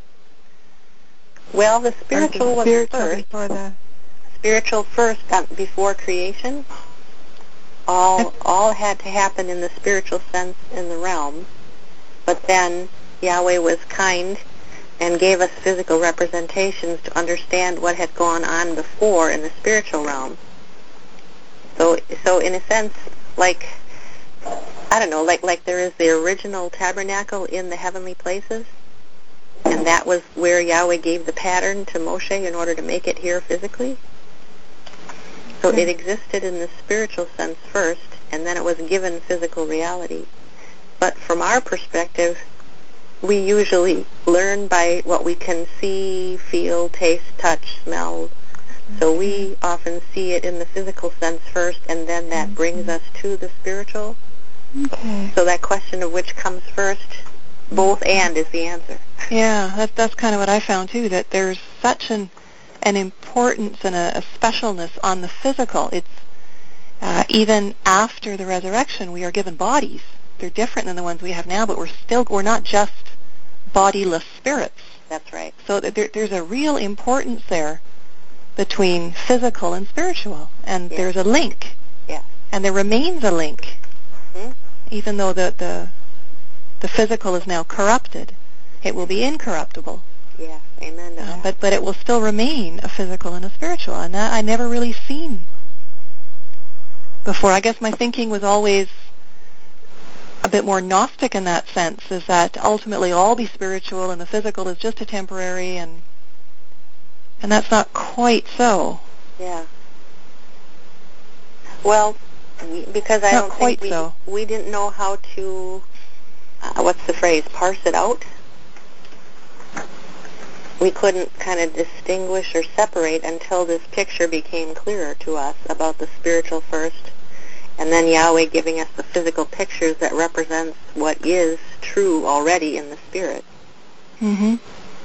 Well, the spiritual the was spiritual first. Before the Spiritual first, uh, before creation. All all had to happen in the spiritual sense in the realm. But then Yahweh was kind and gave us physical representations to understand what had gone on before in the spiritual realm. So, so in a sense, like, I don't know, like like there is the original tabernacle in the heavenly places, and that was where Yahweh gave the pattern to Moshe in order to make it here physically. So it existed in the spiritual sense first, and then it was given physical reality. But from our perspective, we usually learn by what we can see, feel, taste, touch, smell. So we often see it in the physical sense first, and then that brings us to the spiritual. Okay. So that question of which comes first, both and is the answer. Yeah, that, that's kind of what I found too, that there's such an an importance and a, a specialness on the physical. It's uh, even after the resurrection, we are given bodies. They're different than the ones we have now, but we're still, we're not just bodiless spirits. That's right. So there, there's a real importance there between physical and spiritual, and Yeah. there's a link. Yeah. And there remains a link, hmm even though the, the the physical is now corrupted. It will be incorruptible. Yeah. Amen to Uh, that. but but it will still remain a physical and a spiritual, and that I never really seen before. I guess my thinking was always a bit more Gnostic in that sense, is that ultimately all be spiritual and the physical is just a temporary, and and that's not quite so. Yeah. Well, because I Not don't quite think we, so. we didn't know how to, uh, what's the phrase, parse it out. We couldn't kind of distinguish or separate until this picture became clearer to us about the spiritual first, and then Yahweh giving us the physical pictures that represents what is true already in the spirit. Mm-hmm.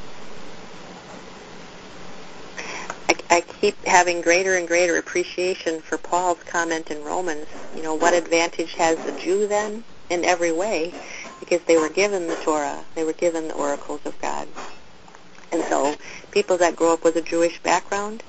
I, I keep having greater and greater appreciation for Paul's comment in Romans. You know, what advantage has the Jew then in every way? Because they were given the Torah. They were given the oracles of God. And so people that grow up with a Jewish background,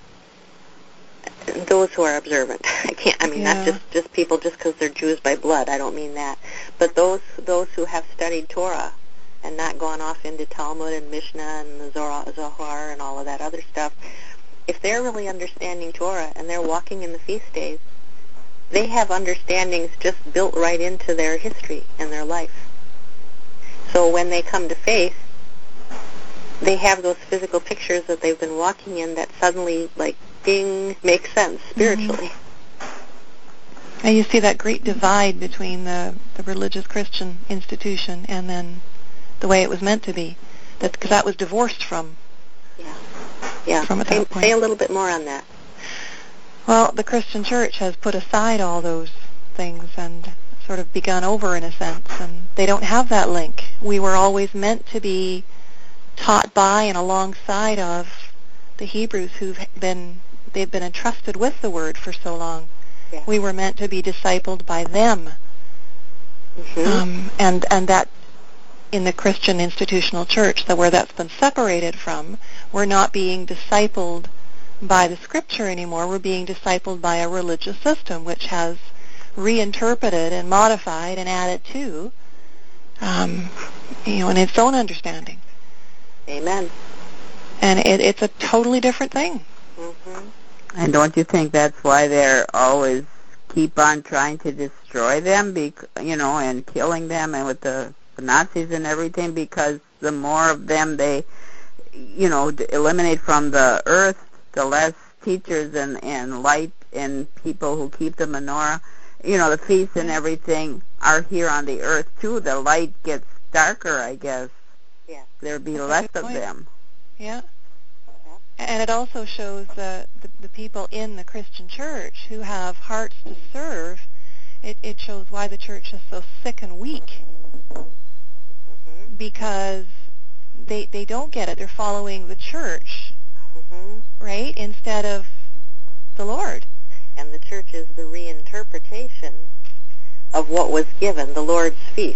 those who are observant, I can't, I mean, Yeah. not just, just people just because they're Jews by blood, I don't mean that, but those those who have studied Torah and not gone off into Talmud and Mishnah and the Zohar, Zohar and all of that other stuff, if they're really understanding Torah and they're walking in the feast days, they have understandings just built right into their history and their life. So when they come to faith, they have those physical pictures that they've been walking in that suddenly, like, ding, makes sense spiritually. Mm-hmm. And you see that great divide between the, the religious Christian institution and then the way it was meant to be, that because that was divorced from Yeah. Yeah. from at Say, that point. say a little bit more on that. Well, the Christian church has put aside all those things and sort of begun over in a sense, and they don't have that link. We were always meant to be taught by and alongside of the Hebrews who've been, they've been entrusted with the Word for so long. Yeah. We were meant to be discipled by them. Mm-hmm. Um, and, and that in the Christian institutional church, that where that's been separated from, we're not being discipled by the Scripture anymore. We're being discipled by a religious system which has reinterpreted and modified and added to, um, you know, in its own understanding. Amen. And it, it's a totally different thing. Mm-hmm. And don't you think that's why they're always keep on trying to destroy them, bec- you know, and killing them, and with the, the Nazis and everything, because the more of them they, you know, to eliminate from the earth, the less teachers and, and light and people who keep the menorah, you know, the feasts and everything are here on the earth too. The light gets darker, I guess. Yeah. There'll be That's a less good of point. them. Yeah. And it also shows uh, the, the people in the Christian church who have hearts to serve. It, it shows why the church is so sick and weak, Mm-hmm. because they they don't get it. They're following the church, Mm-hmm. right, instead of the Lord. And the church is the reinterpretation of what was given, the Lord's feast.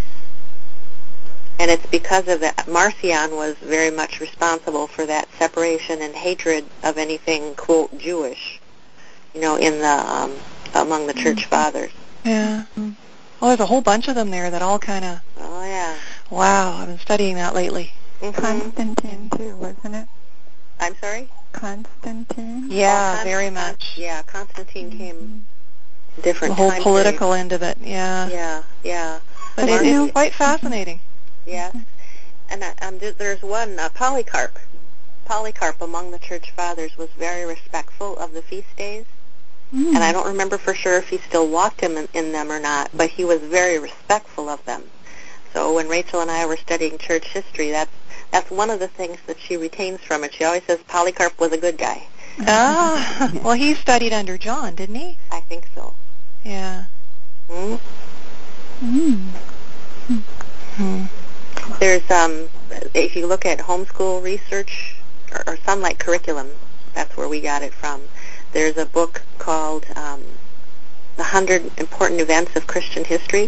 And it's because of that. Marcion was very much responsible for that separation and hatred of anything, quote, Jewish, you know, in the um, among the church Mm-hmm. fathers. Yeah. Well, there's a whole bunch of them there that all kind of, Oh, yeah. wow, I've been studying that lately. Mm-hmm. Constantine, too, wasn't it? I'm sorry? Constantine? Yeah, Oh, very Const- much. Yeah, Constantine came different The whole time political end of it, yeah. period. Yeah, yeah. But But it, you know- it's quite fascinating. Yes. And uh, um, th- there's one, uh, Polycarp. Polycarp among the church fathers was very respectful of the feast days. Mm. And I don't remember for sure if he still walked him in, in them or not, but he was very respectful of them. So when Rachel and I were studying church history, that's that's one of the things that she retains from it. She always says Polycarp was a good guy. Ah, well, he studied under John, didn't he? I think so. Yeah. Hmm? Mm. Hmm. There's, um, if you look at homeschool research or, or Sunlight Curriculum, that's where we got it from. There's a book called um, The Hundred Important Events of Christian History,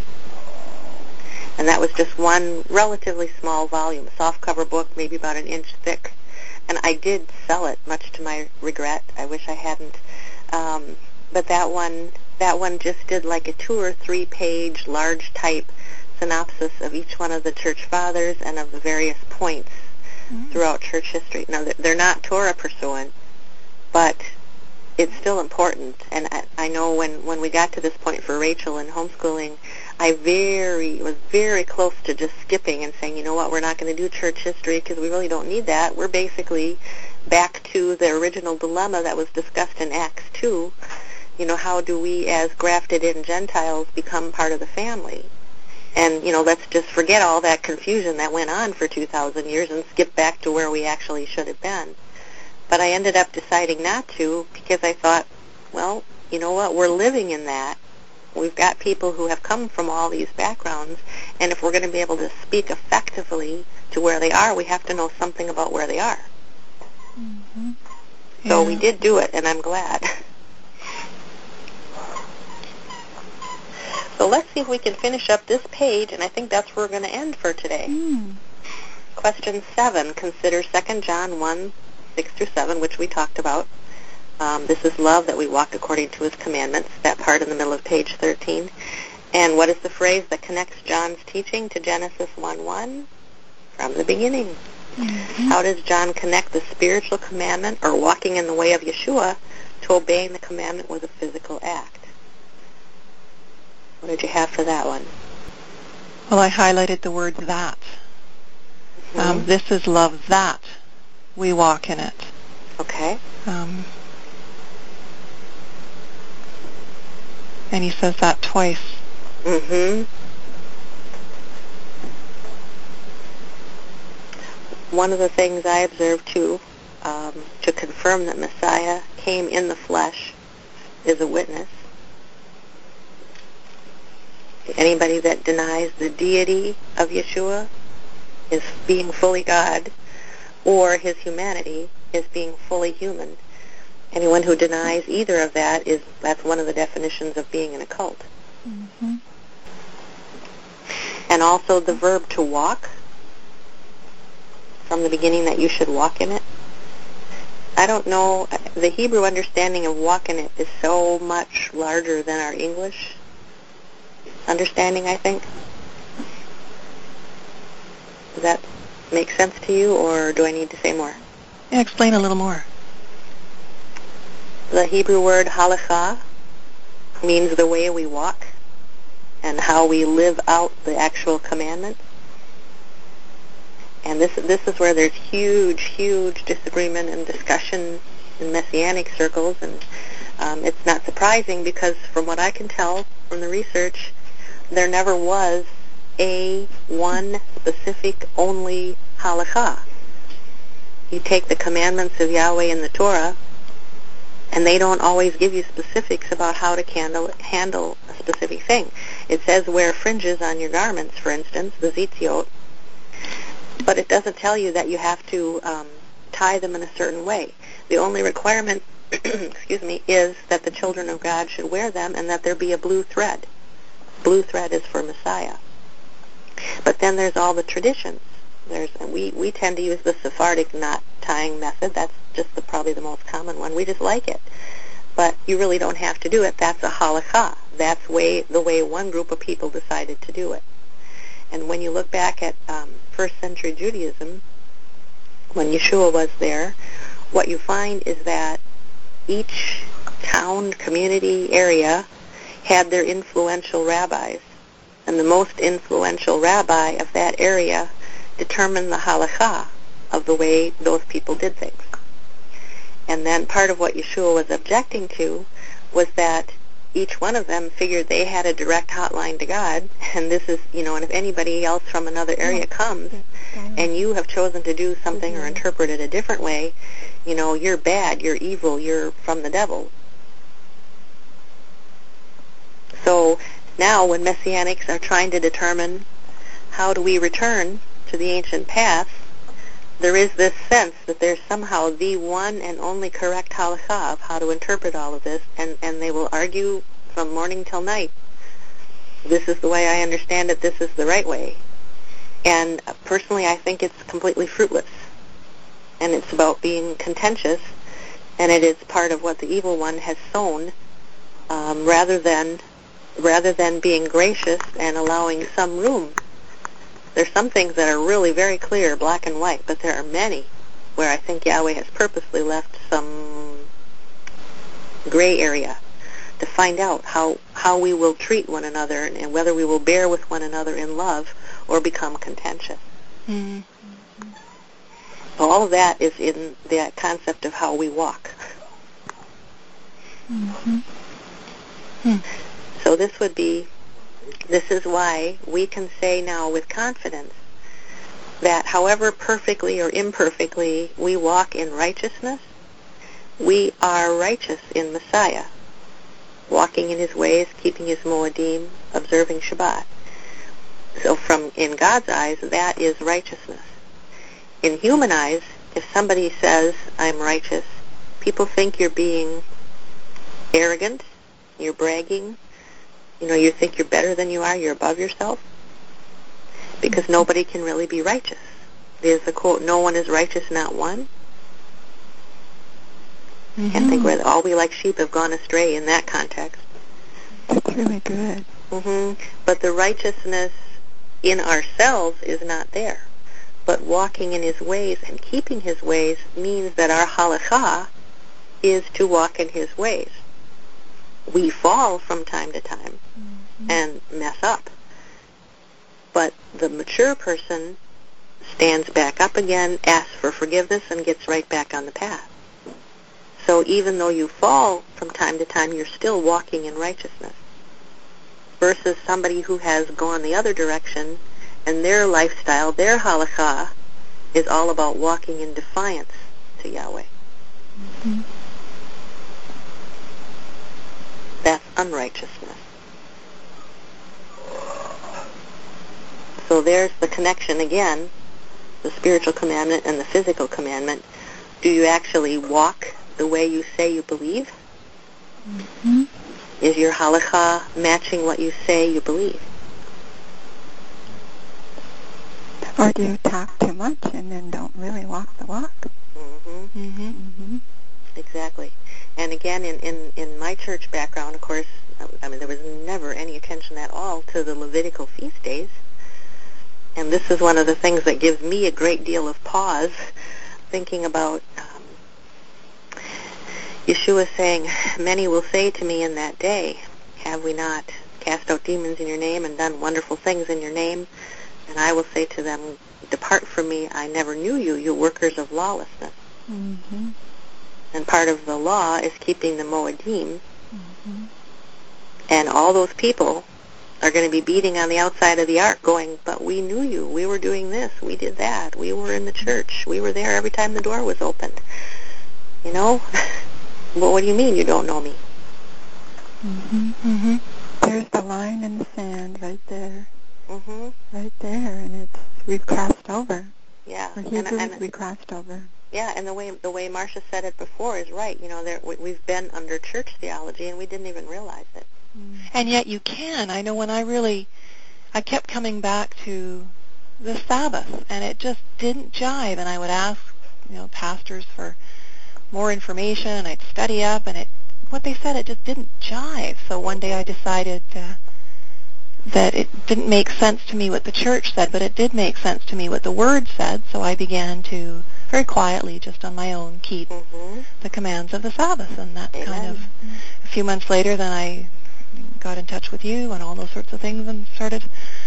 and that was just one relatively small volume, a softcover book, maybe about an inch thick. And I did sell it, much to my regret. I wish I hadn't. Um, but that one, that one just did like a two or three page, large type synopsis of each one of the church fathers and of the various points Mm. throughout church history. Now, they're not Torah pursuant, but it's still important. And I, I know when, when we got to this point for Rachel in homeschooling, I very was very close to just skipping and saying, you know what, we're not going to do church history because we really don't need that. We're basically back to the original dilemma that was discussed in Acts two. You know, how do we as grafted-in Gentiles become part of the family? And, you know, let's just forget all that confusion that went on for two thousand years and skip back to where we actually should have been. But I ended up deciding not to because I thought, well, you know what, we're living in that. We've got people who have come from all these backgrounds, and if we're going to be able to speak effectively to where they are, we have to know something about where they are. Mm-hmm. So Yeah. we did do it, and I'm glad. So let's see if we can finish up this page, and I think that's where we're going to end for today. Mm. Question seven, consider Second John one, six through seven, which we talked about. Um, this is love, that we walk according to his commandments, that part in the middle of page thirteen. And what is the phrase that connects John's teaching to Genesis one one? From the beginning. Mm-hmm. How does John connect the spiritual commandment, or walking in the way of Yeshua, to obeying the commandment with a physical act? What did you have for that one? Well, I highlighted the word that. Um, Mhm. this is love that we walk in it. Okay. Um, and he says that twice. Mm-hmm. One of the things I observed, too, um, to confirm that Messiah came in the flesh, is a witness. Anybody that denies the deity of Yeshua is being fully God, or his humanity is being fully human. Anyone who denies either of that, is that's one of the definitions of being in a cult. Mm-hmm. And also the verb to walk, from the beginning that you should walk in it. I don't know, the Hebrew understanding of walk in it is so much larger than our English understanding, I think. Does that make sense to you, or do I need to say more? Yeah, explain a little more. The Hebrew word halakha means the way we walk and how we live out the actual commandments. And And this this is where there's huge, huge disagreement and discussion in Messianic circles, and um, it's not surprising because from what I can tell from the research, there never was a one specific only halakha. You take the commandments of Yahweh in the Torah, and they don't always give you specifics about how to handle, handle a specific thing. It says wear fringes on your garments, for instance, the zitziot, but it doesn't tell you that you have to um, tie them in a certain way. The only requirement, excuse me, is that the children of God should wear them and that there be a blue thread. Blue thread is for Messiah. But then there's all the traditions. There's we, we tend to use the Sephardic knot tying method. That's just the, probably the most common one. We just like it. But you really don't have to do it. That's a halakha. That's way, the way one group of people decided to do it. And when you look back at um, first century Judaism, when Yeshua was there, what you find is that each town, community, area had their influential rabbis. And the most influential rabbi of that area determined the halakha of the way those people did things. And then part of what Yeshua was objecting to was that each one of them figured they had a direct hotline to God, and this is, you know, and if anybody else from another area comes and you have chosen to do something or interpret it a different way, you know, you're bad, you're evil, you're from the devil. So now when Messianics are trying to determine how do we return to the ancient path, there is this sense that there's somehow the one and only correct halakha of how to interpret all of this, and, and they will argue from morning till night. This is the way I understand it, this is the right way. And personally, I think it's completely fruitless. And it's about being contentious, and it is part of what the evil one has sown, um, rather than rather than being gracious and allowing some room. There's some things that are really very clear, black and white, but there are many where I think Yahweh has purposely left some gray area to find out how, how we will treat one another and, and whether we will bear with one another in love or become contentious. Mm-hmm. So all of that is in the concept of how we walk. Mm-hmm. Hmm. So this would be, this is why we can say now with confidence that however perfectly or imperfectly we walk in righteousness, we are righteous in Messiah, walking in his ways, keeping his moedim, observing Shabbat. So from in God's eyes, that is righteousness. In human eyes, if somebody says, I'm righteous, people think you're being arrogant, you're bragging, you know, you think you're better than you are, you're above yourself, because nobody can really be righteous. There's the quote, no one is righteous, not one. Mm-hmm. And I think we're, all we like sheep have gone astray in that context. That's really good. Mm-hmm. But the righteousness in ourselves is not there. But walking in his ways and keeping his ways means that our halakha is to walk in his ways. We fall from time to time mm-hmm. and mess up. But the mature person stands back up again, asks for forgiveness, and gets right back on the path. So even though you fall from time to time, you're still walking in righteousness. Versus somebody who has gone the other direction, and their lifestyle, their halakha, is all about walking in defiance to Yahweh. Mm-hmm. That's unrighteousness. So there's the connection again, the spiritual commandment and the physical commandment. Do you actually walk the way you say you believe? Mm-hmm. Is your halakha matching what you say you believe? Or do you talk too much and then don't really walk the walk? Mm-hmm. Mm-hmm. Mm-hmm. Exactly. And again, in, in, in my church background, of course, I mean, there was never any attention at all to the Levitical feast days. And this is one of the things that gives me a great deal of pause, thinking about um, Yeshua saying, many will say to me in that day, have we not cast out demons in your name and done wonderful things in your name? And I will say to them, depart from me, I never knew you, you workers of lawlessness. Mm-hmm. And part of the law is keeping the Moedim. Mm-hmm. And all those people are going to be beating on the outside of the ark going, but we knew you. We were doing this. We did that. We were in the church. We were there every time the door was opened. You know? Well, what do you mean you don't know me? Mm-hmm. Mm-hmm. There's the line in the sand right there. Mm-hmm. Right there, and it's we've crossed over. Yeah. For Hebrews, and, and, we crossed over. Yeah, and the way the way Marcia said it before is right. You know, there, we, we've been under church theology, and we didn't even realize it. And yet you can. I know when I really, I kept coming back to the Sabbath, and it just didn't jive. And I would ask, you know, pastors for more information, and I'd study up, and it, what they said, it just didn't jive. So one day I decided uh, that it didn't make sense to me what the church said, but it did make sense to me what the Word said. So I began to very quietly, just on my own, keep mm-hmm. the commands of the Sabbath, and that Amen. kind of. A few months later, then I got in touch with you and all those sorts of things and started,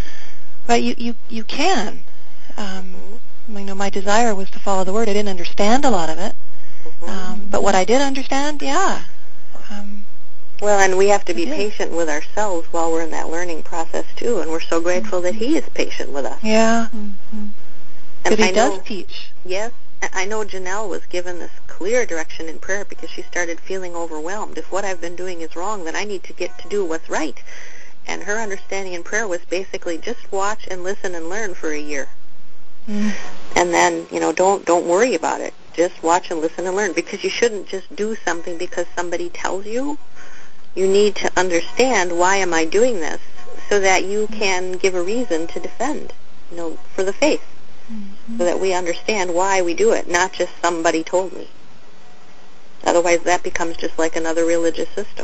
but you, you, you can. Um, I know my desire was to follow the Word. I didn't understand a lot of it, Mm-hmm. um, but what I did understand, yeah. Um, well, and we have to be I did. patient with ourselves while we're in that learning process, too, and we're so grateful mm-hmm. that He is patient with us. Yeah. Mm-hmm. Because He I does know, teach. Yes. I know Janelle was given this clear direction in prayer because she started feeling overwhelmed. If what I've been doing is wrong, then I need to get to do what's right. And her understanding in prayer was basically just watch and listen and learn for a year. Mm. And then, you know, don't don't worry about it. Just watch and listen and learn, because you shouldn't just do something because somebody tells you. You need to understand, why am I doing this, so that you can give a reason to defend, you know, for the faith. Mm-hmm. So that we understand why we do it, not just somebody told me. Otherwise, that becomes just like another religious system.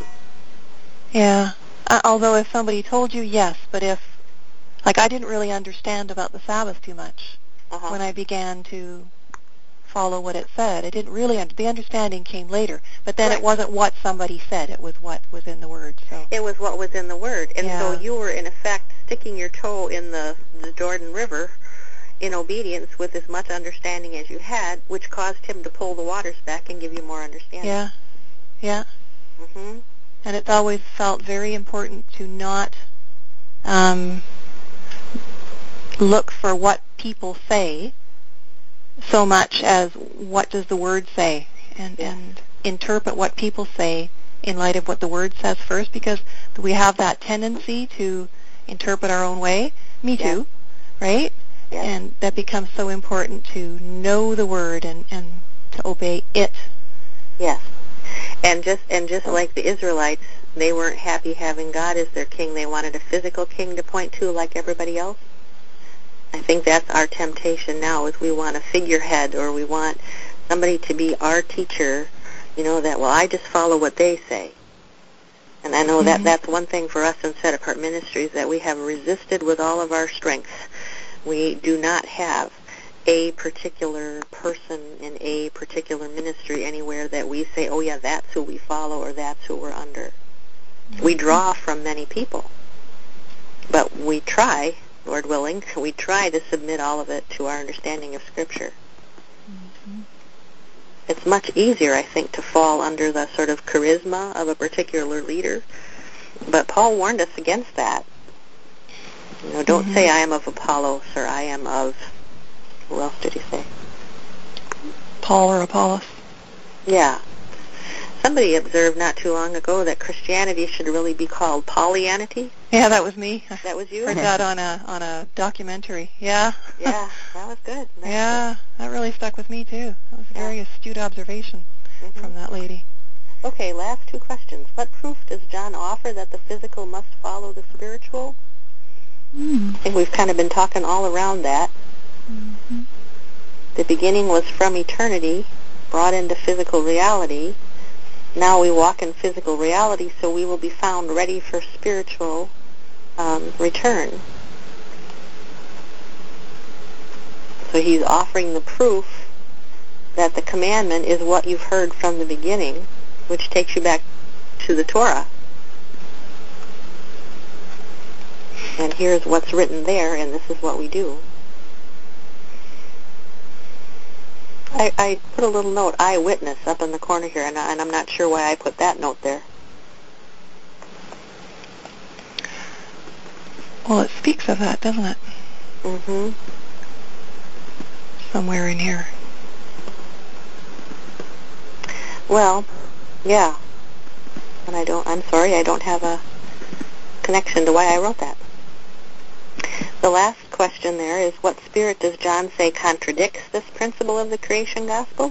Yeah. Uh, although if somebody told you, yes, but if, like, I didn't really understand about the Sabbath too much uh-huh. when I began to follow what it said. I didn't really, under- the understanding came later, but then right. it wasn't what somebody said, it was what was in the Word. So it was what was in the Word, and yeah. so you were, in effect, sticking your toe in the, the Jordan River in obedience with as much understanding as you had, which caused Him to pull the waters back and give you more understanding. Yeah, yeah. Mm-hmm. And it's always felt very important to not um, look for what people say so much as what does the Word say, and, yeah. and interpret what people say in light of what the Word says first, because we have that tendency to interpret our own way. Me too, yeah. right? Yes. And that becomes so important to know the Word and, and to obey it. Yes. And just and just like the Israelites, they weren't happy having God as their king. They wanted a physical king to point to like everybody else. I think that's our temptation now, is we want a figurehead, or we want somebody to be our teacher, you know, that, well, I just follow what they say. And I know mm-hmm. that that's one thing for us in Set Apart Ministries that we have resisted with all of our strength. We do not have a particular person in a particular ministry anywhere that we say, oh, yeah, that's who we follow, or that's who we're under. Mm-hmm. We draw from many people. But we try, Lord willing, we try to submit all of it to our understanding of Scripture. Mm-hmm. It's much easier, I think, to fall under the sort of charisma of a particular leader. But Paul warned us against that. You know, don't mm-hmm. say I am of Apollos, or I am of, who else did he say? Paul or Apollos. Yeah. Somebody observed not too long ago that Christianity should really be called Paulianity. Yeah, that was me. That was you? Heard that on a on a documentary. Yeah. Yeah, that was good. That yeah, was good. That really stuck with me too. That was a yeah. very astute observation mm-hmm. from that lady. Okay, last two questions. What proof does John offer that the physical must follow the spiritual? Mm. I think we've kind of been talking all around that. Mm-hmm. The beginning was from eternity, brought into physical reality. Now we walk in physical reality, so we will be found ready for spiritual um, return. So he's offering the proof that the commandment is what you've heard from the beginning, which takes you back to the Torah. And here's what's written there, and this is what we do. I, I put a little note, eyewitness, up in the corner here, and, I, and I'm not sure why I put that note there. Well, it speaks of that, doesn't it? Mm-hmm. Somewhere in here. Well, yeah. And I don't, I'm sorry, I don't have a connection to why I wrote that. The last question there is, what spirit does John say contradicts this principle of the creation gospel?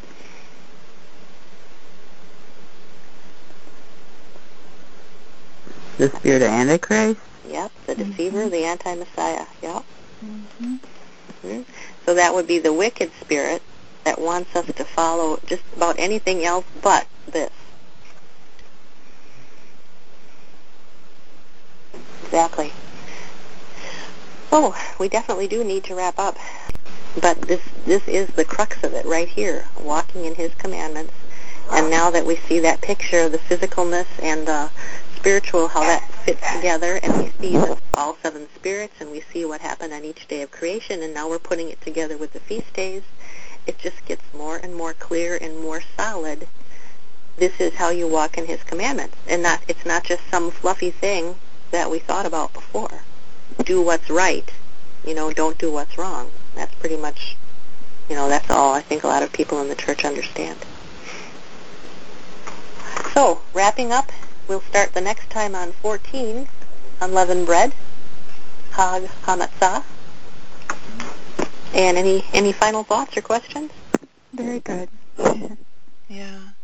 The spirit of Antichrist? Yep, the deceiver, Mm-hmm. the anti-Messiah, yep. Mm-hmm. Mm-hmm. So that would be the wicked spirit that wants us to follow just about anything else but this. Exactly. Oh, we definitely do need to wrap up. But this this is the crux of it right here, walking in His commandments. And now that we see that picture of the physicalness and the spiritual, how that fits together, and we see the, all seven spirits, and we see what happened on each day of creation, and now we're putting it together with the feast days, it just gets more and more clear and more solid. This is how you walk in His commandments. And not it's not just some fluffy thing that we thought about before. Do what's right. You know, don't do what's wrong. That's pretty much, you know, that's all I think a lot of people in the church understand. So, wrapping up, we'll start the next time on fourteen, unleavened bread, Hag HaMatzah. And any, any final thoughts or questions? Very good. Yeah.